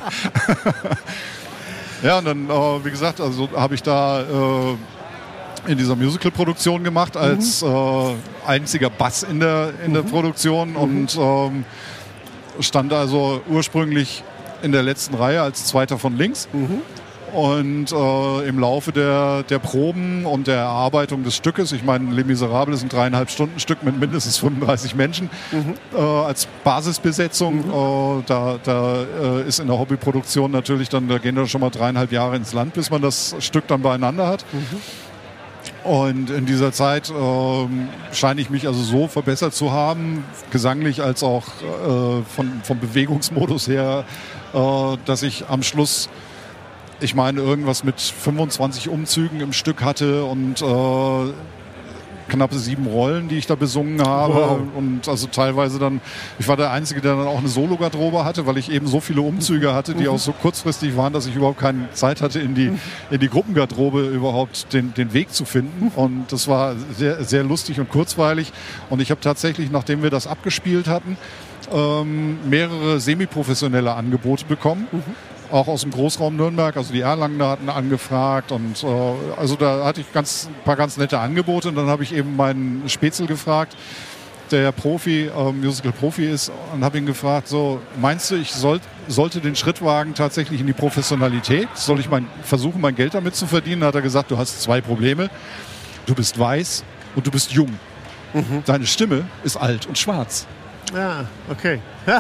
Ja, und dann, äh, wie gesagt, also habe ich da äh, in dieser Musical-Produktion gemacht als mhm. äh, einziger Bass in der, in mhm. der Produktion mhm. und ähm, stand also ursprünglich in der letzten Reihe als Zweiter von links. Mhm. Und äh, im Laufe der, der Proben und der Erarbeitung des Stückes, ich meine, Les Miserables ist ein dreieinhalb Stunden Stück mit mindestens fünfunddreißig Menschen mhm. äh, als Basisbesetzung. Mhm. Äh, da da äh, ist in der Hobbyproduktion natürlich dann, da gehen dann schon mal dreieinhalb Jahre ins Land, bis man das Stück dann beieinander hat. Mhm. Und in dieser Zeit äh, scheine ich mich also so verbessert zu haben, gesanglich als auch äh, von, vom Bewegungsmodus her, äh, dass ich am Schluss, ich meine, irgendwas mit fünfundzwanzig Umzügen im Stück hatte und äh, knappe sieben Rollen, die ich da besungen habe. Wow. Und also teilweise dann, ich war der Einzige, der dann auch eine Solo-Garderobe hatte, weil ich eben so viele Umzüge hatte, die mhm. auch so kurzfristig waren, dass ich überhaupt keine Zeit hatte, in die, in die Gruppengarderobe überhaupt den, den Weg zu finden. Und das war sehr, sehr lustig und kurzweilig. Und ich habe tatsächlich, nachdem wir das abgespielt hatten, ähm, mehrere semi-professionelle Angebote bekommen. Mhm. Auch aus dem Großraum Nürnberg, also die Erlanger hatten angefragt und äh, also da hatte ich ganz, ein paar ganz nette Angebote und dann habe ich eben meinen Spätzl gefragt, der Profi, äh, Musical-Profi ist, und habe ihn gefragt, so, meinst du, ich soll, sollte den Schritt wagen tatsächlich in die Professionalität? Soll ich mein, versuchen, mein Geld damit zu verdienen? Da hat er gesagt, du hast zwei Probleme. Du bist weiß und du bist jung. Mhm. Deine Stimme ist alt und schwarz. Ah, okay.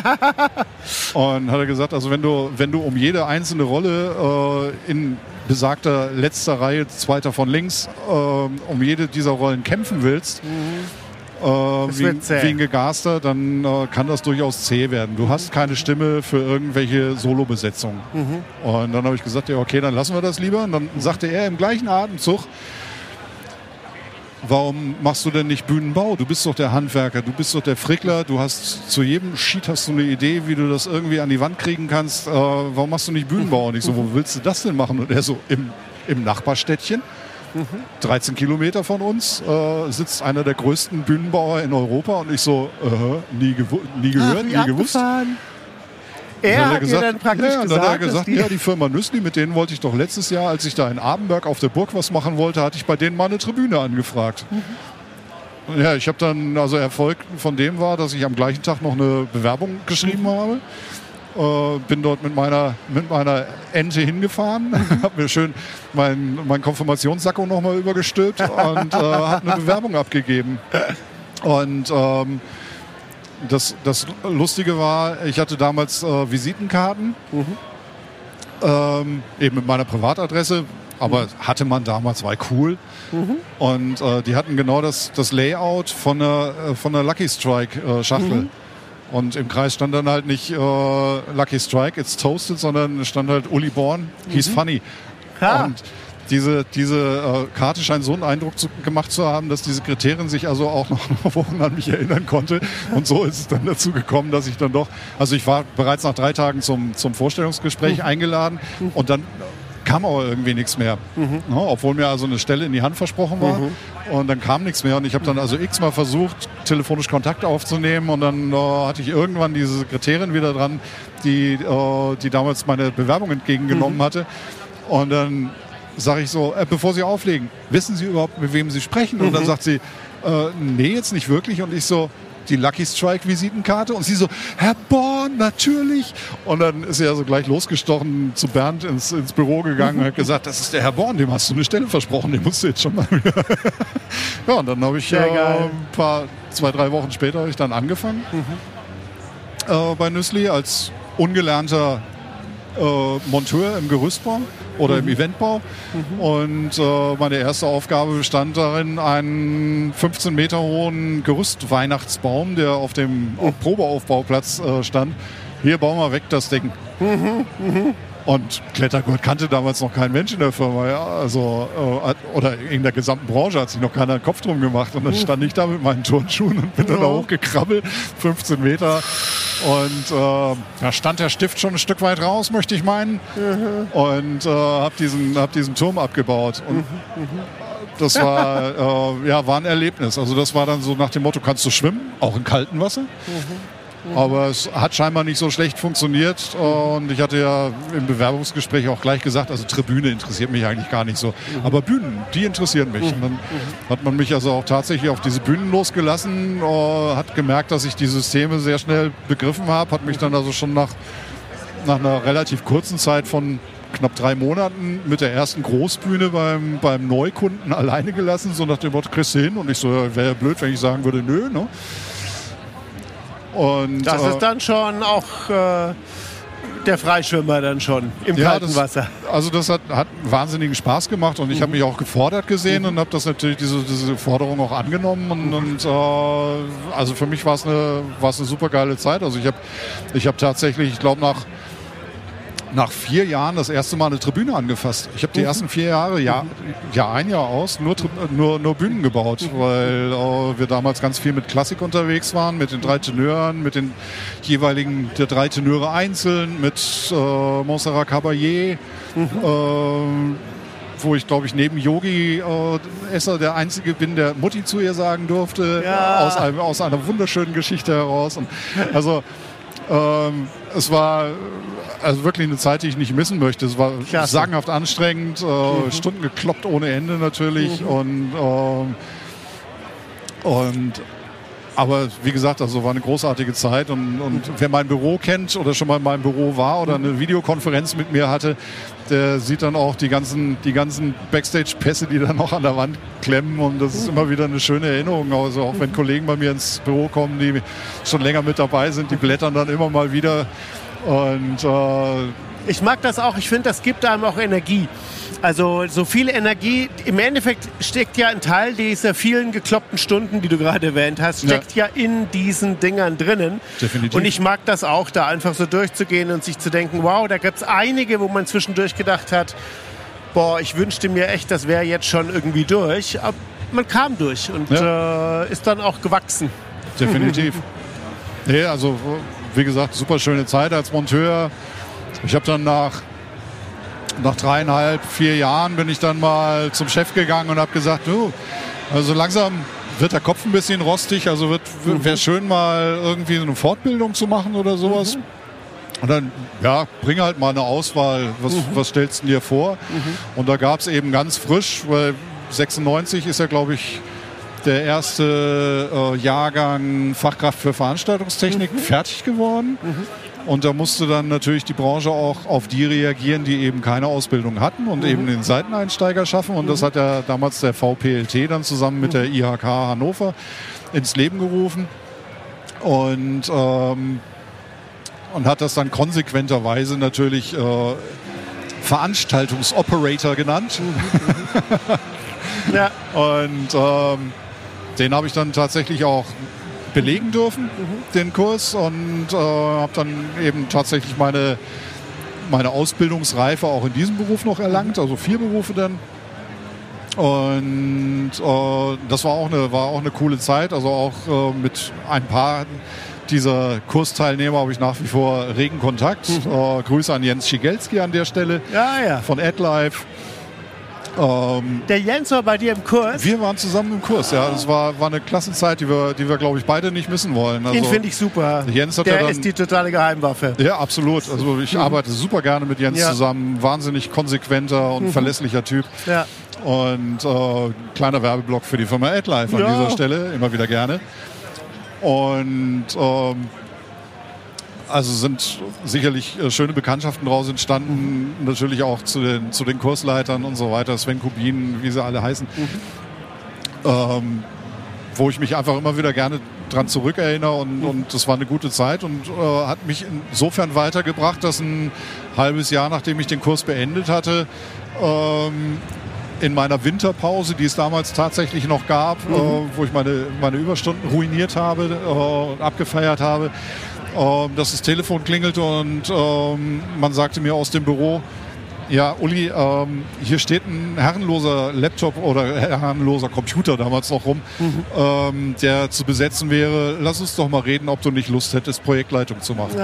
Und hat er gesagt, also wenn du, wenn du um jede einzelne Rolle äh, in besagter letzter Reihe, zweiter von links, äh, um jede dieser Rollen kämpfen willst, mhm. äh, wie, wie ein Gegaster, dann äh, kann das durchaus zäh werden. Du hast keine Stimme für irgendwelche Solo-Besetzungen. Mhm. Und dann habe ich gesagt, ja okay, dann lassen wir das lieber. Und dann sagte er im gleichen Atemzug, warum machst du denn nicht Bühnenbau? Du bist doch der Handwerker, du bist doch der Frickler, du hast zu jedem Sheet hast du eine Idee, wie du das irgendwie an die Wand kriegen kannst. Äh, warum machst du nicht Bühnenbau? Und ich so, wo willst du das denn machen? Und er so, im, im Nachbarstädtchen, dreizehn Kilometer von uns, äh, sitzt einer der größten Bühnenbauer in Europa. Und ich so, äh, nie, gewu- nie gehört, Ach, nie gewusst. Abgefahren. Er hat gesagt, dir dann praktisch ja, gesagt, dann hat er gesagt, die ja, die Firma Nüssli, mit denen wollte ich doch letztes Jahr, als ich da in Abenberg auf der Burg was machen wollte, hatte ich bei denen mal eine Tribüne angefragt. Mhm. Ja, ich habe dann, also Erfolg von dem war, dass ich am gleichen Tag noch eine Bewerbung geschrieben mhm. habe. Äh, bin dort mit meiner, mit meiner Ente hingefahren, mhm. habe mir schön meinen mein Konfirmationssacko nochmal übergestülpt und äh, habe eine Bewerbung abgegeben. Und ähm, Das, das Lustige war, ich hatte damals äh, Visitenkarten, mhm. ähm, eben mit meiner Privatadresse, aber mhm. hatte man damals, war cool. Mhm. Und äh, die hatten genau das, das Layout von der, äh, von der Lucky Strike äh, Schachtel. Mhm. Und im Kreis stand dann halt nicht äh, Lucky Strike, it's toasted, sondern stand halt Uli Born, he's mhm. funny. Ha. Und Diese, diese äh, Karte scheint so einen Eindruck zu, gemacht zu haben, dass die Sekretärin sich also auch noch Wochen an mich erinnern konnte. Und so ist es dann dazu gekommen, dass ich dann doch, also ich war bereits nach drei Tagen zum, zum Vorstellungsgespräch mhm. eingeladen und dann kam aber irgendwie nichts mehr. Mhm. Ja, obwohl mir also eine Stelle in die Hand versprochen war. Mhm. Und dann kam nichts mehr. Und ich habe dann also x-mal versucht, telefonisch Kontakt aufzunehmen. Und dann äh, hatte ich irgendwann diese Sekretärin wieder dran, die, äh, die damals meine Bewerbung entgegengenommen mhm. hatte. Und dann sage ich so, äh, bevor Sie auflegen, wissen Sie überhaupt, mit wem Sie sprechen? Mhm. Und dann sagt sie, äh, nee, jetzt nicht wirklich. Und ich so, die Lucky Strike Visitenkarte. Und sie so, Herr Born, natürlich. Und dann ist sie ja so gleich losgestochen zu Bernd ins, ins Büro gegangen und hat gesagt, das ist der Herr Born, dem hast du eine Stelle versprochen, den musst du jetzt schon mal wieder. Ja, und dann habe ich äh, ein paar, zwei, drei Wochen später habe ich dann angefangen mhm. äh, bei Nüssli als ungelernter äh, Monteur im Gerüstbau oder mhm. im Eventbau. Mhm. Und äh, meine erste Aufgabe bestand darin, einen fünfzehn Meter hohen Gerüst-Weihnachtsbaum, der auf dem mhm. Probeaufbauplatz äh, stand. Hier, bauen wir weg das Ding. Mhm. Mhm. Und Klettergurt kannte damals noch kein Mensch in der Firma. Ja? Also, äh, oder in der gesamten Branche hat sich noch keiner den Kopf drum gemacht. Und dann stand ich da mit meinen Turnschuhen und bin dann da hochgekrabbelt, fünfzehn Meter. Und äh, da stand der Stift schon ein Stück weit raus, möchte ich meinen. Mhm. Und äh, habe diesen, hab diesen Turm abgebaut. Und mhm. Das war, äh, ja, war ein Erlebnis. Also das war dann so nach dem Motto, kannst du schwimmen? Auch in kaltem Wasser. Mhm. Mhm. Aber es hat scheinbar nicht so schlecht funktioniert. Und ich hatte ja im Bewerbungsgespräch auch gleich gesagt, also Tribüne interessiert mich eigentlich gar nicht so. Mhm. Aber Bühnen, die interessieren mich. Mhm. Und dann hat man mich also auch tatsächlich auf diese Bühnen losgelassen, äh, hat gemerkt, dass ich die Systeme sehr schnell begriffen habe, hat mich dann also schon nach, nach einer relativ kurzen Zeit von knapp drei Monaten mit der ersten Großbühne beim, beim Neukunden alleine gelassen, so nach dem Wort, kriegst du hin? Und ich so, wäre ja blöd, wenn ich sagen würde, nö. Ne? Und, das äh, ist dann schon auch äh, der Freischwimmer dann schon im ja, kalten das, Wasser. Also das hat, hat wahnsinnigen Spaß gemacht und ich mhm. habe mich auch gefordert gesehen mhm. und habe das natürlich diese, diese Forderung auch angenommen und, mhm. und äh, also für mich war es eine, eine super geile Zeit. Also ich habe ich hab tatsächlich, ich glaube nach nach vier Jahren das erste Mal eine Tribüne angefasst. Ich habe die mhm. ersten vier Jahre, Jahr, Jahr ein, Jahr aus, nur, nur, nur Bühnen gebaut, mhm. weil äh, wir damals ganz viel mit Klassik unterwegs waren, mit den drei Tenören, mit den jeweiligen der drei Tenöre einzeln, mit äh, Montserrat Caballé, mhm. äh, wo ich, glaube ich, neben Yogi äh, Esser der Einzige bin, der Mutti zu ihr sagen durfte, ja. aus, einem, aus einer wunderschönen Geschichte heraus. Und, also ähm, es war also wirklich eine Zeit, die ich nicht missen möchte. Es war Klasse. Sagenhaft anstrengend, äh, mhm. Stunden gekloppt ohne Ende natürlich mhm. und, äh, und aber wie gesagt, also war eine großartige Zeit und, und mhm. wer mein Büro kennt oder schon mal in meinem Büro war oder eine Videokonferenz mit mir hatte, der sieht dann auch die ganzen, die ganzen Backstage-Pässe, die dann noch an der Wand klemmen und das ist immer wieder eine schöne Erinnerung. Also auch wenn Kollegen bei mir ins Büro kommen, die schon länger mit dabei sind, die blättern dann immer mal wieder. Und äh ich mag das auch, ich finde, das gibt einem auch Energie. Also so viel Energie, im Endeffekt steckt ja ein Teil dieser vielen gekloppten Stunden, die du gerade erwähnt hast, steckt ja, ja in diesen Dingern drinnen. Definitiv. Und ich mag das auch, da einfach so durchzugehen und sich zu denken, wow, da gibt es einige, wo man zwischendurch gedacht hat, boah, ich wünschte mir echt, das wäre jetzt schon irgendwie durch. Aber man kam durch und ja. äh, ist dann auch gewachsen. Definitiv. Nee, also wie gesagt, super schöne Zeit als Monteur. Ich habe dann nach, nach dreieinhalb, vier Jahren bin ich dann mal zum Chef gegangen und habe gesagt, du, also langsam wird der Kopf ein bisschen rostig, also wird, wäre schön mal irgendwie eine Fortbildung zu machen oder sowas. Mhm. Und dann, ja, bring halt mal eine Auswahl, was, mhm. was stellst du dir vor? Mhm. Und da gab es eben ganz frisch, weil sechsundneunzig ist ja, glaube ich, der erste äh, Jahrgang Fachkraft für Veranstaltungstechnik mhm. fertig geworden. Mhm. Und da musste dann natürlich die Branche auch auf die reagieren, die eben keine Ausbildung hatten und mhm. eben den Seiteneinsteiger schaffen. Und mhm. das hat ja damals der V P L T dann zusammen mit mhm. der I H K Hannover ins Leben gerufen. Und, ähm, und hat das dann konsequenterweise natürlich äh, Veranstaltungsoperator genannt. Mhm. ja. Und ähm, den habe ich dann tatsächlich auch belegen dürfen, mhm. den Kurs, und äh, habe dann eben tatsächlich meine, meine Ausbildungsreife auch in diesem Beruf noch erlangt, also vier Berufe dann. Und äh, das war auch, eine, war auch eine coole Zeit, also auch äh, mit ein paar dieser Kursteilnehmer habe ich nach wie vor regen Kontakt. Mhm. Äh, Grüße an Jens Schigelski an der Stelle ja, ja. von AdLife. Ähm, der Jens war bei dir im Kurs? Wir waren zusammen im Kurs, ja. Es war, war eine Klassenzeit, die wir, die wir glaube ich, beide nicht missen wollen. Also, ihn finde ich super. Jens hat der ja dann, ist die totale Geheimwaffe. Ja, absolut. Also ich mhm. arbeite super gerne mit Jens ja. zusammen. Wahnsinnig konsequenter und mhm. verlässlicher Typ. Ja. Und äh, kleiner Werbeblock für die Firma AdLife an ja. dieser Stelle. Immer wieder gerne. Und ähm, also sind sicherlich äh, schöne Bekanntschaften daraus entstanden, mhm. natürlich auch zu den, zu den Kursleitern und so weiter, Sven Kubin, wie sie alle heißen, mhm. ähm, wo ich mich einfach immer wieder gerne dran zurückerinnere und, mhm. und das war eine gute Zeit und äh, hat mich insofern weitergebracht, dass ein halbes Jahr, nachdem ich den Kurs beendet hatte, ähm, in meiner Winterpause, die es damals tatsächlich noch gab, mhm. äh, wo ich meine, meine Überstunden ruiniert habe und äh, abgefeiert habe, Ähm, dass das Telefon klingelte und ähm, man sagte mir aus dem Büro, ja, Uli, ähm, hier steht ein herrenloser Laptop oder herrenloser Computer damals noch rum, mhm. ähm, der zu besetzen wäre. Lass uns doch mal reden, ob du nicht Lust hättest, Projektleitung zu machen.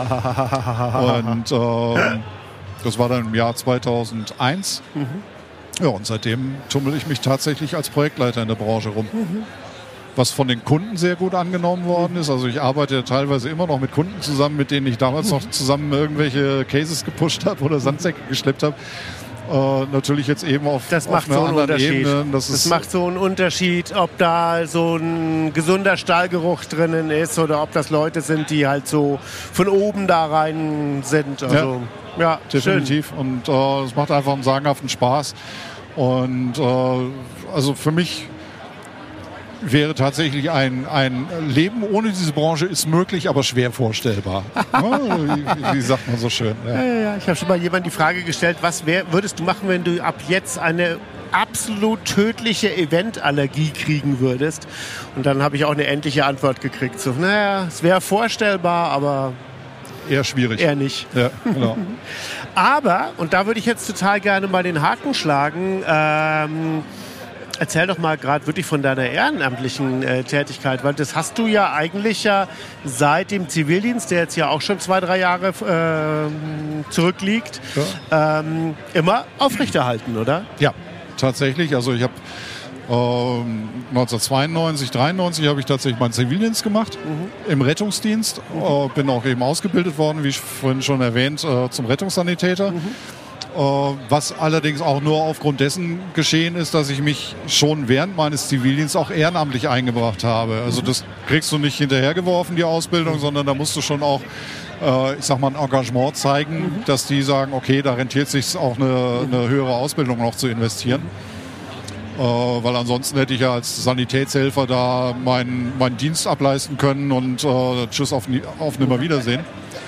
und ähm, das war dann im Jahr zweitausendeins. Mhm. Ja, und seitdem tummel ich mich tatsächlich als Projektleiter in der Branche rum. Mhm. Was von den Kunden sehr gut angenommen worden ist. Also ich arbeite ja teilweise immer noch mit Kunden zusammen, mit denen ich damals noch zusammen irgendwelche Cases gepusht habe oder Sandsäcke geschleppt habe. Äh, natürlich jetzt eben auf, das auf macht einer so einen anderen Unterschied. Ebene. Das, das ist, macht so einen Unterschied, ob da so ein gesunder Stahlgeruch drinnen ist oder ob das Leute sind, die halt so von oben da rein sind. Also, ja, ja, definitiv. Schön. Und äh, es macht einfach einen sagenhaften Spaß. Und äh, also für mich wäre tatsächlich ein, ein Leben ohne diese Branche ist möglich, aber schwer vorstellbar. Ja, wie, wie sagt man so schön. Ja. Ja, ja, ja. Ich habe schon mal jemandem die Frage gestellt, was wär, würdest du machen, wenn du ab jetzt eine absolut tödliche Eventallergie kriegen würdest? Und dann habe ich auch eine endliche Antwort gekriegt. So, naja, es wäre vorstellbar, aber eher schwierig. Eher nicht. Ja, genau. Aber, und da würde ich jetzt total gerne mal den Haken schlagen, ähm, erzähl doch mal gerade wirklich von deiner ehrenamtlichen äh, Tätigkeit, weil das hast du ja eigentlich ja seit dem Zivildienst, der jetzt ja auch schon zwei, drei Jahre äh, zurückliegt, ja. ähm, immer aufrechterhalten, oder? Ja, tatsächlich. Also ich habe ähm, neunzehnhundertzweiundneunzig, dreiundneunzig habe ich tatsächlich meinen Zivildienst gemacht, mhm. im Rettungsdienst. Mhm. Äh, bin auch eben ausgebildet worden, wie ich vorhin schon erwähnt, äh, zum Rettungssanitäter. Mhm. Was allerdings auch nur aufgrund dessen geschehen ist, dass ich mich schon während meines Zivildienstes auch ehrenamtlich eingebracht habe. Also das kriegst du nicht hinterhergeworfen, die Ausbildung, sondern da musst du schon auch, äh, ich sag mal, ein Engagement zeigen, mhm. dass die sagen, okay, da rentiert es sich auch eine, eine höhere Ausbildung noch zu investieren. Äh, weil ansonsten hätte ich ja als Sanitätshelfer da meinen, meinen Dienst ableisten können und äh, tschüss auf, auf Nimmerwiedersehen.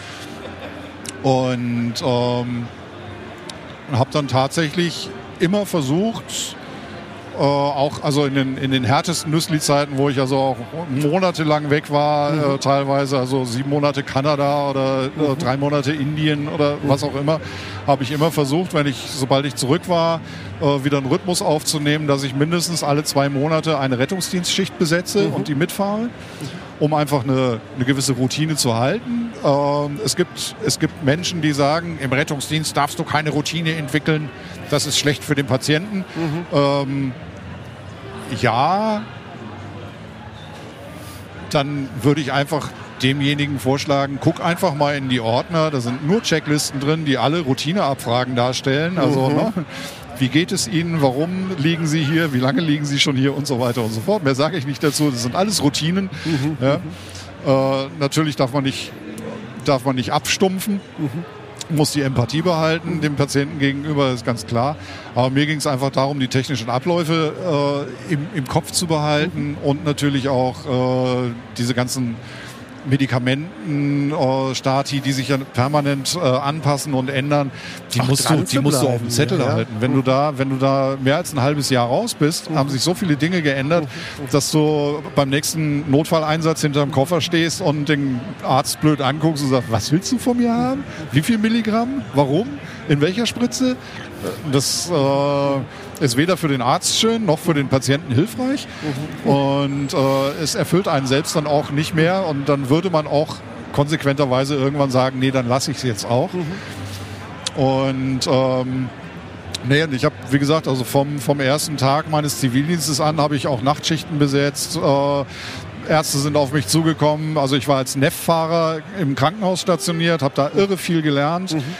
Und ähm, habe dann tatsächlich immer versucht, äh, auch also in den, in den härtesten Nüssli-Zeiten, wo ich also auch monatelang weg war, mhm. äh, teilweise, also sieben Monate Kanada oder mhm. äh, drei Monate Indien oder mhm. was auch immer, habe ich immer versucht, wenn ich, sobald ich zurück war, äh, wieder einen Rhythmus aufzunehmen, dass ich mindestens alle zwei Monate eine Rettungsdienstschicht besetze mhm. und die mitfahre. Um einfach eine, eine gewisse Routine zu halten. Ähm, es gibt, es gibt Menschen, die sagen, im Rettungsdienst darfst du keine Routine entwickeln, das ist schlecht für den Patienten. Mhm. Ähm, ja, dann würde ich einfach demjenigen vorschlagen, guck einfach mal in die Ordner, da sind nur Checklisten drin, die alle Routineabfragen darstellen. Also, mhm. ne? Wie geht es Ihnen? Warum liegen Sie hier? Wie lange liegen Sie schon hier? Und so weiter und so fort. Mehr sage ich nicht dazu. Das sind alles Routinen. Mhm. Ja. Äh, natürlich darf man nicht, darf man nicht abstumpfen. Mhm. Muss die Empathie behalten dem Patienten gegenüber, ist ganz klar. Aber mir ging es einfach darum, die technischen Abläufe äh, im, im Kopf zu behalten mhm. und natürlich auch äh, diese ganzen Medikamenten, äh, Stati, die sich ja permanent äh, anpassen und ändern, die Ach, musst du, die musst du auf dem Zettel ja, ja. halten. Wenn du da, wenn du da mehr als ein halbes Jahr raus bist, mhm. haben sich so viele Dinge geändert, dass du beim nächsten Notfalleinsatz hinterm Koffer stehst und den Arzt blöd anguckst und sagst, was willst du von mir haben? Wie viel Milligramm? Warum? In welcher Spritze? Das äh, ist weder für den Arzt schön, noch für den Patienten hilfreich. Mhm. Und äh, es erfüllt einen selbst dann auch nicht mehr. Und dann würde man auch konsequenterweise irgendwann sagen, nee, dann lasse ich es jetzt auch. Mhm. Und ähm, nee, ich habe, wie gesagt, also vom, vom ersten Tag meines Zivildienstes an habe ich auch Nachtschichten besetzt. Äh, Ärzte sind auf mich zugekommen. Also ich war als N E F-Fahrer im Krankenhaus stationiert, habe da irre viel gelernt. Mhm.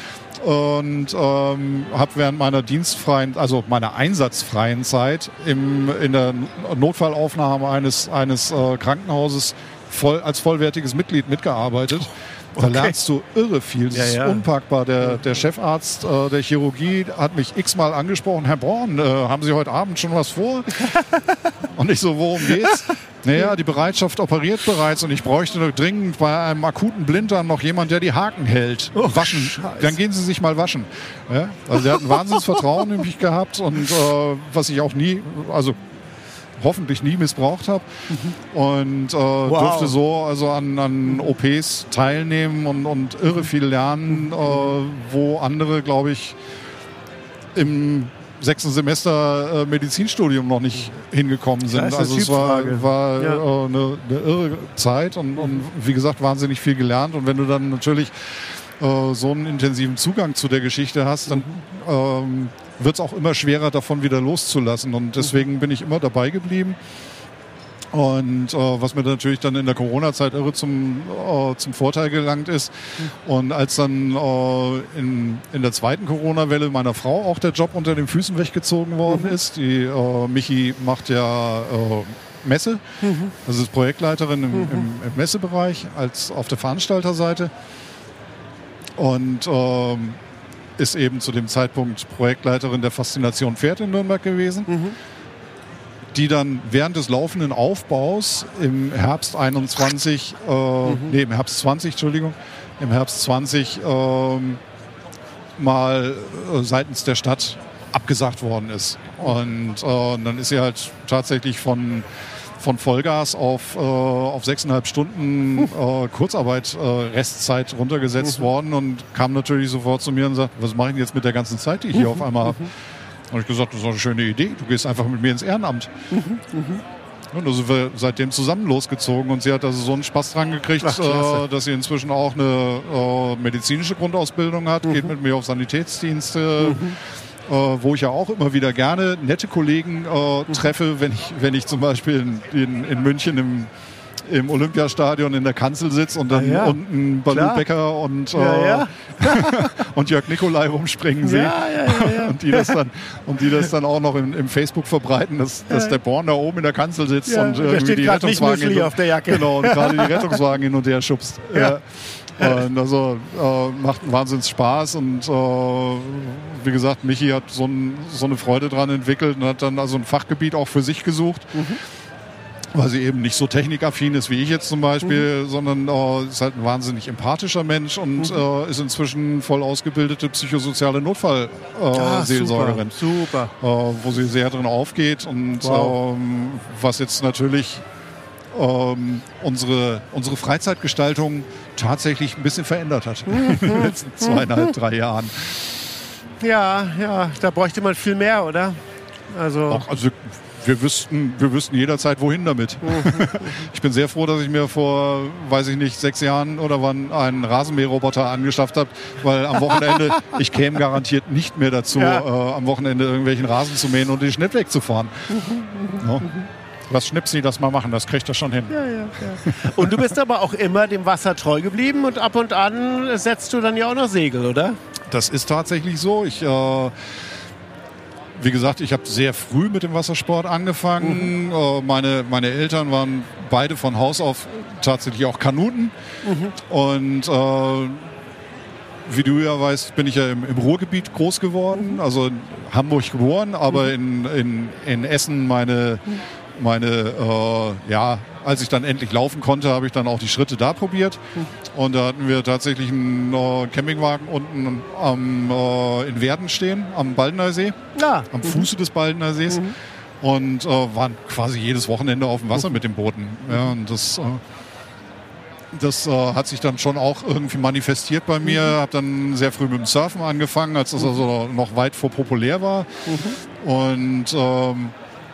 Und ähm, habe während meiner dienstfreien, also meiner einsatzfreien Zeit im, in der Notfallaufnahme eines, eines äh, Krankenhauses voll, als vollwertiges Mitglied mitgearbeitet. Da okay. lernst du irre viel, das ja, ist ja. unpackbar. Der, der Chefarzt äh, der Chirurgie hat mich x-mal angesprochen, Herr Born, äh, haben Sie heute Abend schon was vor? Und ich so, worum geht's? Naja, die Bereitschaft operiert bereits und ich bräuchte noch dringend bei einem akuten Blinddarm noch jemand, der die Haken hält. Oh, waschen. Scheiße. Dann gehen Sie sich mal waschen. Ja? Also der hat ein Wahnsinnsvertrauen in mich gehabt und äh, was ich auch nie, also hoffentlich nie missbraucht habe mhm. und äh, wow. durfte so also an, an O Ps teilnehmen und, und irre viel lernen, mhm. äh, wo andere, glaube ich, im sechsten Semester äh, Medizinstudium noch nicht hingekommen sind. Also es war, war ja. äh, eine, eine irre Zeit und, und wie gesagt, wahnsinnig viel gelernt. Und wenn du dann natürlich äh, so einen intensiven Zugang zu der Geschichte hast, dann ähm, wird es auch immer schwerer, davon wieder loszulassen. Und deswegen bin ich immer dabei geblieben. Und äh, was mir natürlich dann in der Corona-Zeit irre zum, äh, zum Vorteil gelangt ist. Und als dann äh, in, in der zweiten Corona-Welle meiner Frau auch der Job unter den Füßen weggezogen worden mhm. ist, die äh, Michi macht ja äh, Messe, mhm. also ist Projektleiterin im, mhm. im, im Messebereich als auf der Veranstalterseite und äh, ist eben zu dem Zeitpunkt Projektleiterin der Faszination Pferd in Nürnberg gewesen. Mhm. Die dann während des laufenden Aufbaus im Herbst einundzwanzig, äh, mhm. nee, im Herbst zwanzig, Entschuldigung, im Herbst zwanzig äh, mal äh, seitens der Stadt abgesagt worden ist. Und äh, dann ist sie halt tatsächlich von, von Vollgas auf, äh, auf sechseinhalb Stunden äh, Kurzarbeit, äh, Restzeit runtergesetzt mhm. worden und kam natürlich sofort zu mir und sagt, was mache ich denn jetzt mit der ganzen Zeit, die ich hier mhm. auf einmal habe? Da habe ich gesagt, das ist doch eine schöne Idee. Du gehst einfach mit mir ins Ehrenamt. Mhm, mh. Und da sind wir seitdem zusammen losgezogen. Und sie hat also so einen Spaß dran gekriegt, Ach, äh, dass sie inzwischen auch eine äh, medizinische Grundausbildung hat. Mhm. Geht mit mir auf Sanitätsdienste, mhm. äh, wo ich ja auch immer wieder gerne nette Kollegen äh, treffe, wenn ich, wenn ich zum Beispiel in, in, in München im im Olympiastadion in der Kanzel sitzt und dann ja, ja. unten Balu Becker und, ja, äh, ja. und Jörg Nikolai rumspringen sehe. Ja, ja, ja, ja. und, die das dann, und die das dann auch noch im, im Facebook verbreiten, dass, dass der Born da oben in der Kanzel sitzt ja, und irgendwie die Rettungswagen hin und, auf der Jacke. Genau, und gerade die Rettungswagen hin und her schubst. Ja. Ja. Und also äh, macht einen Wahnsinns Spaß und äh, wie gesagt, Michi hat so, ein, so eine Freude dran entwickelt und hat dann also ein Fachgebiet auch für sich gesucht. Mhm. Weil sie eben nicht so technikaffin ist wie ich jetzt zum Beispiel, mhm. sondern äh, ist halt ein wahnsinnig empathischer Mensch und mhm. äh, ist inzwischen voll ausgebildete psychosoziale Notfallseelsorgerin. Äh, super, super. Äh, wo sie sehr drin aufgeht und wow. ähm, was jetzt natürlich ähm, unsere, unsere Freizeitgestaltung tatsächlich ein bisschen verändert hat mhm. in den letzten zweieinhalb, drei Jahren. Ja, ja, da bräuchte man viel mehr, oder? Also, Auch, also Wir wüssten, wir wüssten jederzeit, wohin damit. Ich bin sehr froh, dass ich mir vor, weiß ich nicht, sechs Jahren oder wann einen Rasenmäherroboter angeschafft habe, weil am Wochenende, ich käme garantiert nicht mehr dazu, ja. äh, am Wochenende irgendwelchen Rasen zu mähen und den Schnitt wegzufahren. Ja. Lass Schnipsi das mal machen, das kriegt er schon hin. Ja, ja, ja. Und du bist aber auch immer dem Wasser treu geblieben und ab und an setzt du dann ja auch noch Segel, oder? Das ist tatsächlich so. Ich... Äh, Wie gesagt, ich habe sehr früh mit dem Wassersport angefangen. Mhm. Äh, meine, meine Eltern waren beide von Haus auf tatsächlich auch Kanuten. Mhm. Und äh, wie du ja weißt, bin ich ja im, im Ruhrgebiet groß geworden. Mhm. Also in Hamburg geboren, aber mhm. in, in, in Essen meine, meine äh, ja, als ich dann endlich laufen konnte, habe ich dann auch die Schritte da probiert. Mhm. Und da hatten wir tatsächlich einen äh, Campingwagen unten am, äh, in Werden stehen, am Baldener See, ja. am Fuße mhm. des Baldener Sees. Mhm. Und äh, waren quasi jedes Wochenende auf dem Wasser mhm. mit den Booten. Ja, und das, äh, das äh, hat sich dann schon auch irgendwie manifestiert bei mir. Mhm. Habe dann sehr früh mit dem Surfen angefangen, als das also noch weit vor populär war. Mhm. Und, ähm,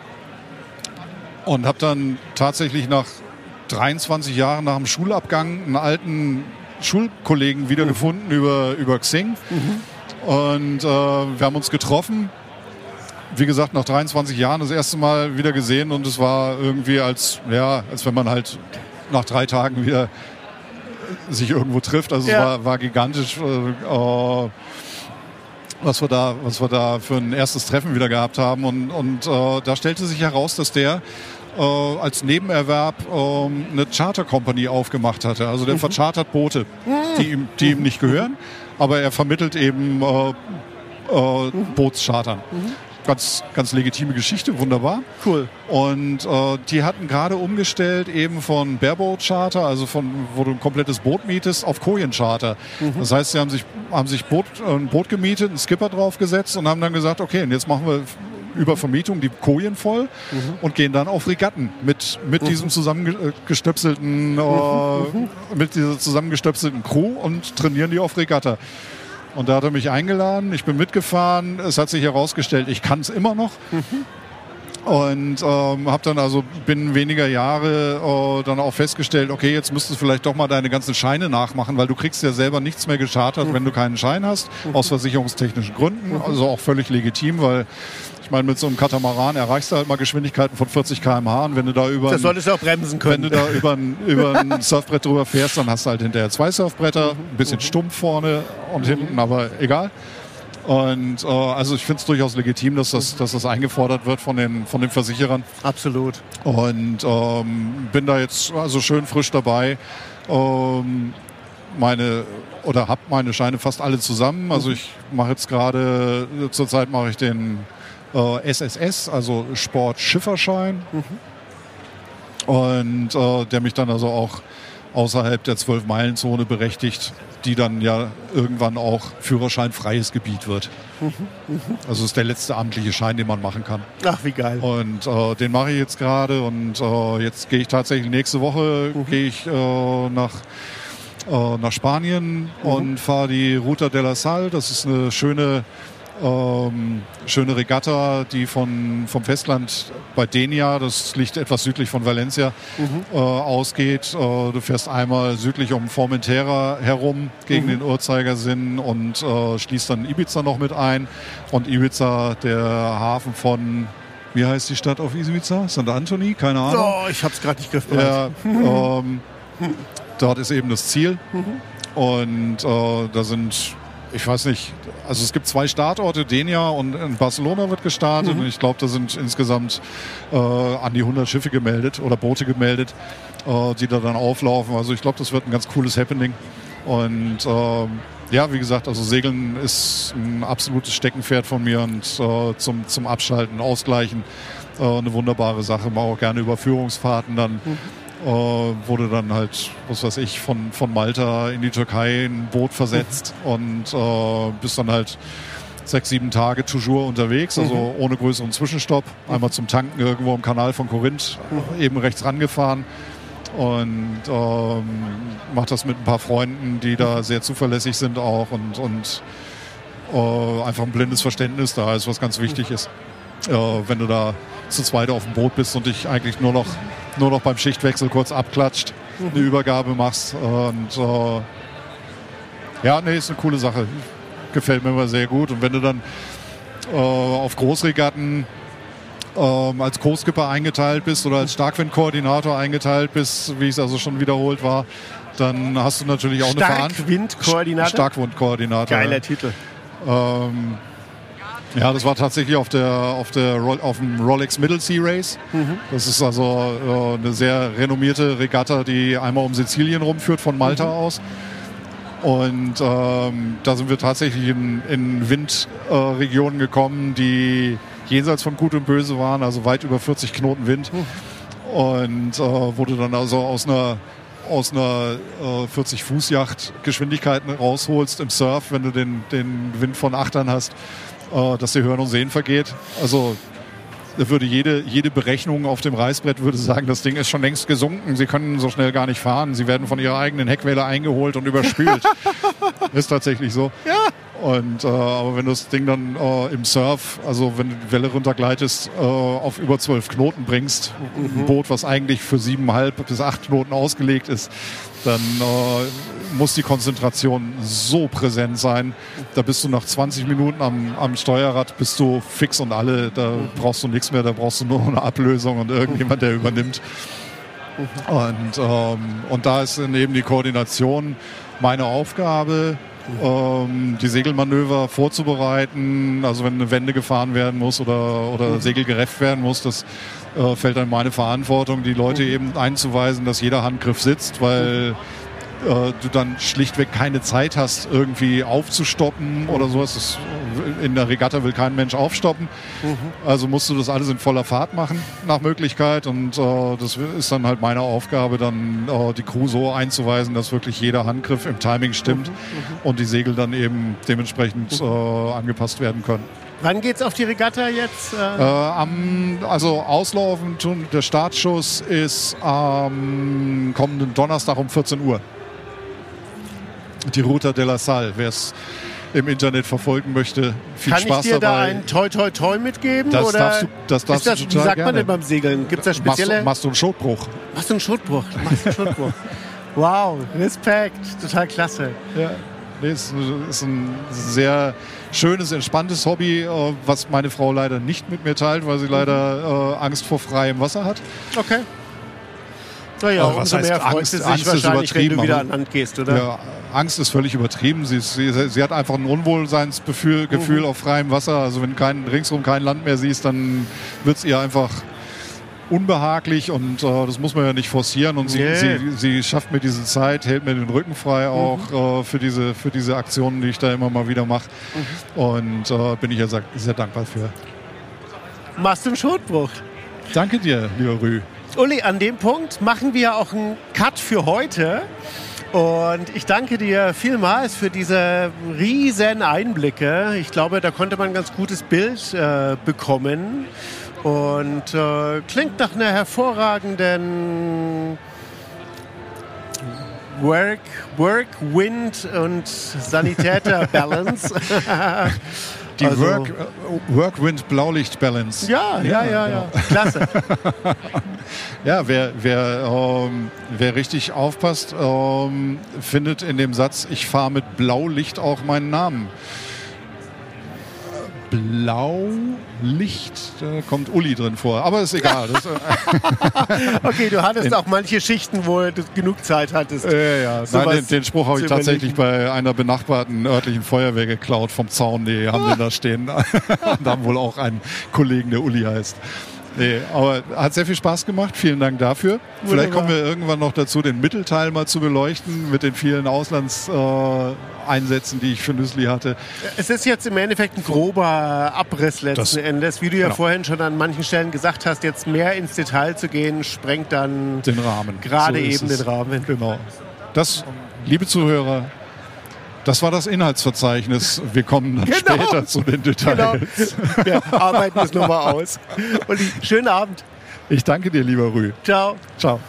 und habe dann tatsächlich nach dreiundzwanzig Jahren nach dem Schulabgang einen alten Schulkollegen wiedergefunden mhm. über, über Xing. Mhm. Und äh, wir haben uns getroffen. Wie gesagt, nach dreiundzwanzig Jahren das erste Mal wieder gesehen und es war irgendwie als, ja, als wenn man halt nach drei Tagen wieder sich irgendwo trifft. Also ja. es war, war gigantisch, äh, was wir da, was wir da für ein erstes Treffen wieder gehabt haben. Und, und äh, da stellte sich heraus, dass der äh, als Nebenerwerb äh, eine Charter Company aufgemacht hatte. Also der mhm. verchartert Boote, die ihm, die ihm nicht gehören, aber er vermittelt eben äh, äh, mhm. Bootschartern. Mhm. Ganz, ganz legitime Geschichte, wunderbar. Cool. Und äh, die hatten gerade umgestellt eben von Bareboat Charter, also von, wo du ein komplettes Boot mietest, auf Kojen-Charter. Mhm. Das heißt, sie haben sich, haben sich Boot, äh, ein Boot gemietet, einen Skipper draufgesetzt und haben dann gesagt, okay, und jetzt machen wir über Vermietung die Kojen voll mhm. und gehen dann auf Regatten mit, mit mhm. diesem zusammengestöpselten, äh, mhm. mit dieser zusammengestöpselten Crew und trainieren die auf Regatta. Und da hat er mich eingeladen, ich bin mitgefahren, es hat sich herausgestellt, ich kann es immer noch. Mhm. Und ähm, habe dann also binnen weniger Jahre äh, dann auch festgestellt, okay, jetzt müsstest du vielleicht doch mal deine ganzen Scheine nachmachen, weil du kriegst ja selber nichts mehr gechartert, mhm. wenn du keinen Schein hast, mhm. aus versicherungstechnischen Gründen. Mhm. Also auch völlig legitim, weil ich meine, mit so einem Katamaran erreichst du halt mal Geschwindigkeiten von vierzig Kilometer pro Stunde. Und wenn du da über das solltest du auch bremsen können. Wenn du da über ein, über ein Surfbrett drüber fährst, dann hast du halt hinterher zwei Surfbretter, ein bisschen stumpf vorne und hinten, aber egal. Und äh, also ich finde es durchaus legitim, dass das, dass das eingefordert wird von den, von den Versicherern. Absolut. Und ähm, bin da jetzt also schön frisch dabei. Ähm, meine oder habe meine Scheine fast alle zusammen. Also ich mache jetzt gerade, zurzeit mache ich den äh, S S S, also Sportschifferschein. Mhm. Und äh, der mich dann also auch außerhalb der zwölf-Meilen-Zone berechtigt, die dann ja irgendwann auch führerscheinfreies Gebiet wird. Mhm, mh. Also ist der letzte amtliche Schein, den man machen kann. Ach, wie geil. Und äh, den mache ich jetzt gerade und äh, jetzt gehe ich tatsächlich nächste Woche mhm. gehe ich äh, nach, äh, nach Spanien mhm. und fahre die Ruta de la Sal. Das ist eine schöne Ähm, schöne Regatta, die von, vom Festland bei Denia, das liegt etwas südlich von Valencia, mhm. äh, ausgeht. Äh, du fährst einmal südlich um Formentera herum gegen mhm. den Uhrzeigersinn und äh, schließt dann Ibiza noch mit ein. Und Ibiza, der Hafen von, wie heißt die Stadt auf Ibiza? Sankt Anthony? Keine Ahnung. Oh, ich hab's gerade nicht griffbereit. Ja, ähm, dort ist eben das Ziel. Mhm. Und äh, da sind... Ich weiß nicht, also es gibt zwei Startorte, Denia und in Barcelona wird gestartet mhm. und ich glaube, da sind insgesamt äh, an die hundert Schiffe gemeldet oder Boote gemeldet, äh, die da dann auflaufen. Also ich glaube, das wird ein ganz cooles Happening und äh, ja, wie gesagt, also Segeln ist ein absolutes Steckenpferd von mir und äh, zum, zum Abschalten, Ausgleichen äh, eine wunderbare Sache, mache auch gerne Überführungsfahrten dann. Mhm. Äh, wurde dann halt, was weiß ich, von, von Malta in die Türkei in ein Boot versetzt mhm. und äh, bist dann halt sechs, sieben Tage toujours unterwegs, also mhm. ohne größeren Zwischenstopp. Einmal zum Tanken irgendwo im Kanal von Korinth, mhm. eben rechts rangefahren und ähm, mach das mit ein paar Freunden, die da sehr zuverlässig sind auch und, und äh, einfach ein blindes Verständnis da ist, was ganz wichtig ist. Äh, wenn du da zu zweit auf dem Boot bist und dich eigentlich nur noch, nur noch beim Schichtwechsel kurz abklatscht, mhm. eine Übergabe machst. Und äh, ja, nee, ist eine coole Sache. Gefällt mir immer sehr gut. Und wenn du dann äh, auf Großregatten äh, als Co-Skipper eingeteilt bist oder als Starkwindkoordinator eingeteilt bist, wie es also schon wiederholt war, dann hast du natürlich auch eine Verantwortung. Starkwindkoordinator? Starkwindkoordinator. Geiler ja. Titel. Ähm, Ja, das war tatsächlich auf der auf der auf dem Rolex Middle Sea Race. Mhm. Das ist also äh, eine sehr renommierte Regatta, die einmal um Sizilien rumführt von Malta mhm. aus. Und ähm, da sind wir tatsächlich in, in Windregionen äh, gekommen, die jenseits von Gut und Böse waren, also weit über vierzig Knoten Wind. Mhm. Und äh, wurde dann also aus einer aus einer äh, vierzig-Fuß-Yacht Geschwindigkeiten rausholst im Surf, wenn du den, den Wind von Achtern hast, äh, dass dir Hören und Sehen vergeht. Also da würde jede, jede Berechnung auf dem Reißbrett würde sagen, das Ding ist schon längst gesunken, sie können so schnell gar nicht fahren, sie werden von ihrer eigenen Heckwelle eingeholt und überspült. Ist tatsächlich so. Ja. Und, äh, aber wenn du das Ding dann äh, im Surf, also wenn du die Welle runtergleitest, äh, auf über zwölf Knoten bringst, mhm. ein Boot, was eigentlich für siebeneinhalb bis acht Knoten ausgelegt ist, dann äh, muss die Konzentration so präsent sein. Da bist du nach zwanzig Minuten am, am Steuerrad, bist du fix und alle, da brauchst du nichts mehr, da brauchst du nur eine Ablösung und irgendjemand, der übernimmt. Und, ähm, und da ist dann eben die Koordination meine Aufgabe, ähm, die Segelmanöver vorzubereiten. Also wenn eine Wende gefahren werden muss oder, oder Segel gerefft werden muss, das äh, fällt dann meine Verantwortung, die Leute eben einzuweisen, dass jeder Handgriff sitzt, weil äh, du dann schlichtweg keine Zeit hast, irgendwie aufzustoppen oder sowas. Das, in der Regatta will kein Mensch aufstoppen. Mhm. Also musst du das alles in voller Fahrt machen, nach Möglichkeit. Und äh, das ist dann halt meine Aufgabe, dann äh, die Crew so einzuweisen, dass wirklich jeder Handgriff im Timing stimmt mhm. Mhm. und die Segel dann eben dementsprechend mhm. äh, angepasst werden können. Wann geht's auf die Regatta jetzt? Äh, am, also auslaufen, der Startschuss ist am kommenden Donnerstag um vierzehn Uhr. die Ruta de la Salle. Wer es im Internet verfolgen möchte, viel Kann Spaß ich dir dabei. da ein Toi Toi Toi mitgeben? Das oder darfst du, das darfst ist das, du wie total sagt gerne. man denn beim Segeln? Gibt es da spezielle... Machst, machst du einen Schotbruch? Machst du einen Schotbruch? Machst du einen Schotbruch? Wow, Respekt, total klasse. Ja, nee, es ist ein sehr schönes, entspanntes Hobby, was meine Frau leider nicht mit mir teilt, weil sie leider äh, Angst vor freiem Wasser hat. Okay. Naja, Aber was umso heißt mehr freut Angst? sie sich Angst ist wahrscheinlich, wenn du übertrieben, wieder aber- an Land gehst, oder? Ja, Angst ist völlig übertrieben. Sie, ist, sie, sie hat einfach ein Unwohlseinsgefühl Gefühl auf freiem Wasser. Also wenn kein, ringsrum kein Land mehr siehst, dann wird es ihr einfach unbehaglich und äh, das muss man ja nicht forcieren. Und sie, Nee. sie, sie schafft mir diese Zeit, hält mir den Rücken frei auch äh, für, diese, für diese Aktionen, die ich da immer mal wieder mache. Und äh, bin ich ja sehr, sehr dankbar für. Machst du einen Schotbruch? Danke dir, lieber Rü. Uli, an dem Punkt machen wir auch einen Cut für heute. Und ich danke dir vielmals für diese riesen Einblicke. Ich glaube, da konnte man ein ganz gutes Bild äh, bekommen. Und äh, klingt nach einer hervorragenden Work, Work, Wind und Sanitäter-Balance. Die Also- Work, äh, Work-Wind-Blaulicht-Balance. Ja, ja, ja, ja. Klasse. Ja, wer, wer, ähm, wer richtig aufpasst, ähm, findet in dem Satz, ich fahre mit Blaulicht auch meinen Namen. Blaulicht, da kommt Uli drin vor, aber ist egal. Das, äh, Okay, du hattest auch manche Schichten, wo du genug Zeit hattest. äh, ja. Sowas Nein, den, den Spruch habe ich zu tatsächlich bei einer benachbarten örtlichen Feuerwehr geklaut vom Zaun. Die haben den da stehen und haben wohl auch einen Kollegen, der Uli heißt. Nee, aber hat sehr viel Spaß gemacht. Vielen Dank dafür. Vielleicht kommen wir irgendwann noch dazu, den Mittelteil mal zu beleuchten mit den vielen Auslandseinsätzen, äh, die ich für Nüssli hatte. Es ist jetzt im Endeffekt ein grober Abriss letzten Das- Endes. Wie du ja genau. vorhin schon an manchen Stellen gesagt hast, jetzt mehr ins Detail zu gehen, sprengt dann Den Rahmen. gerade So ist eben es. den Rahmen. Genau. Das, liebe Zuhörer, das war das Inhaltsverzeichnis. Wir kommen dann Genau. später zu den Genau. Details. Wir arbeiten das nochmal aus. Und schönen Abend. Ich danke dir, lieber Rü. Ciao. Ciao.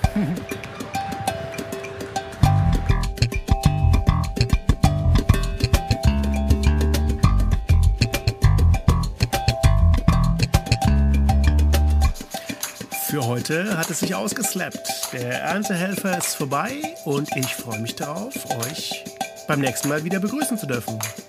Für heute hat es sich ausgeslappt. Der Erntehelfer ist vorbei und ich freue mich darauf, euch beim nächsten Mal wieder begrüßen zu dürfen.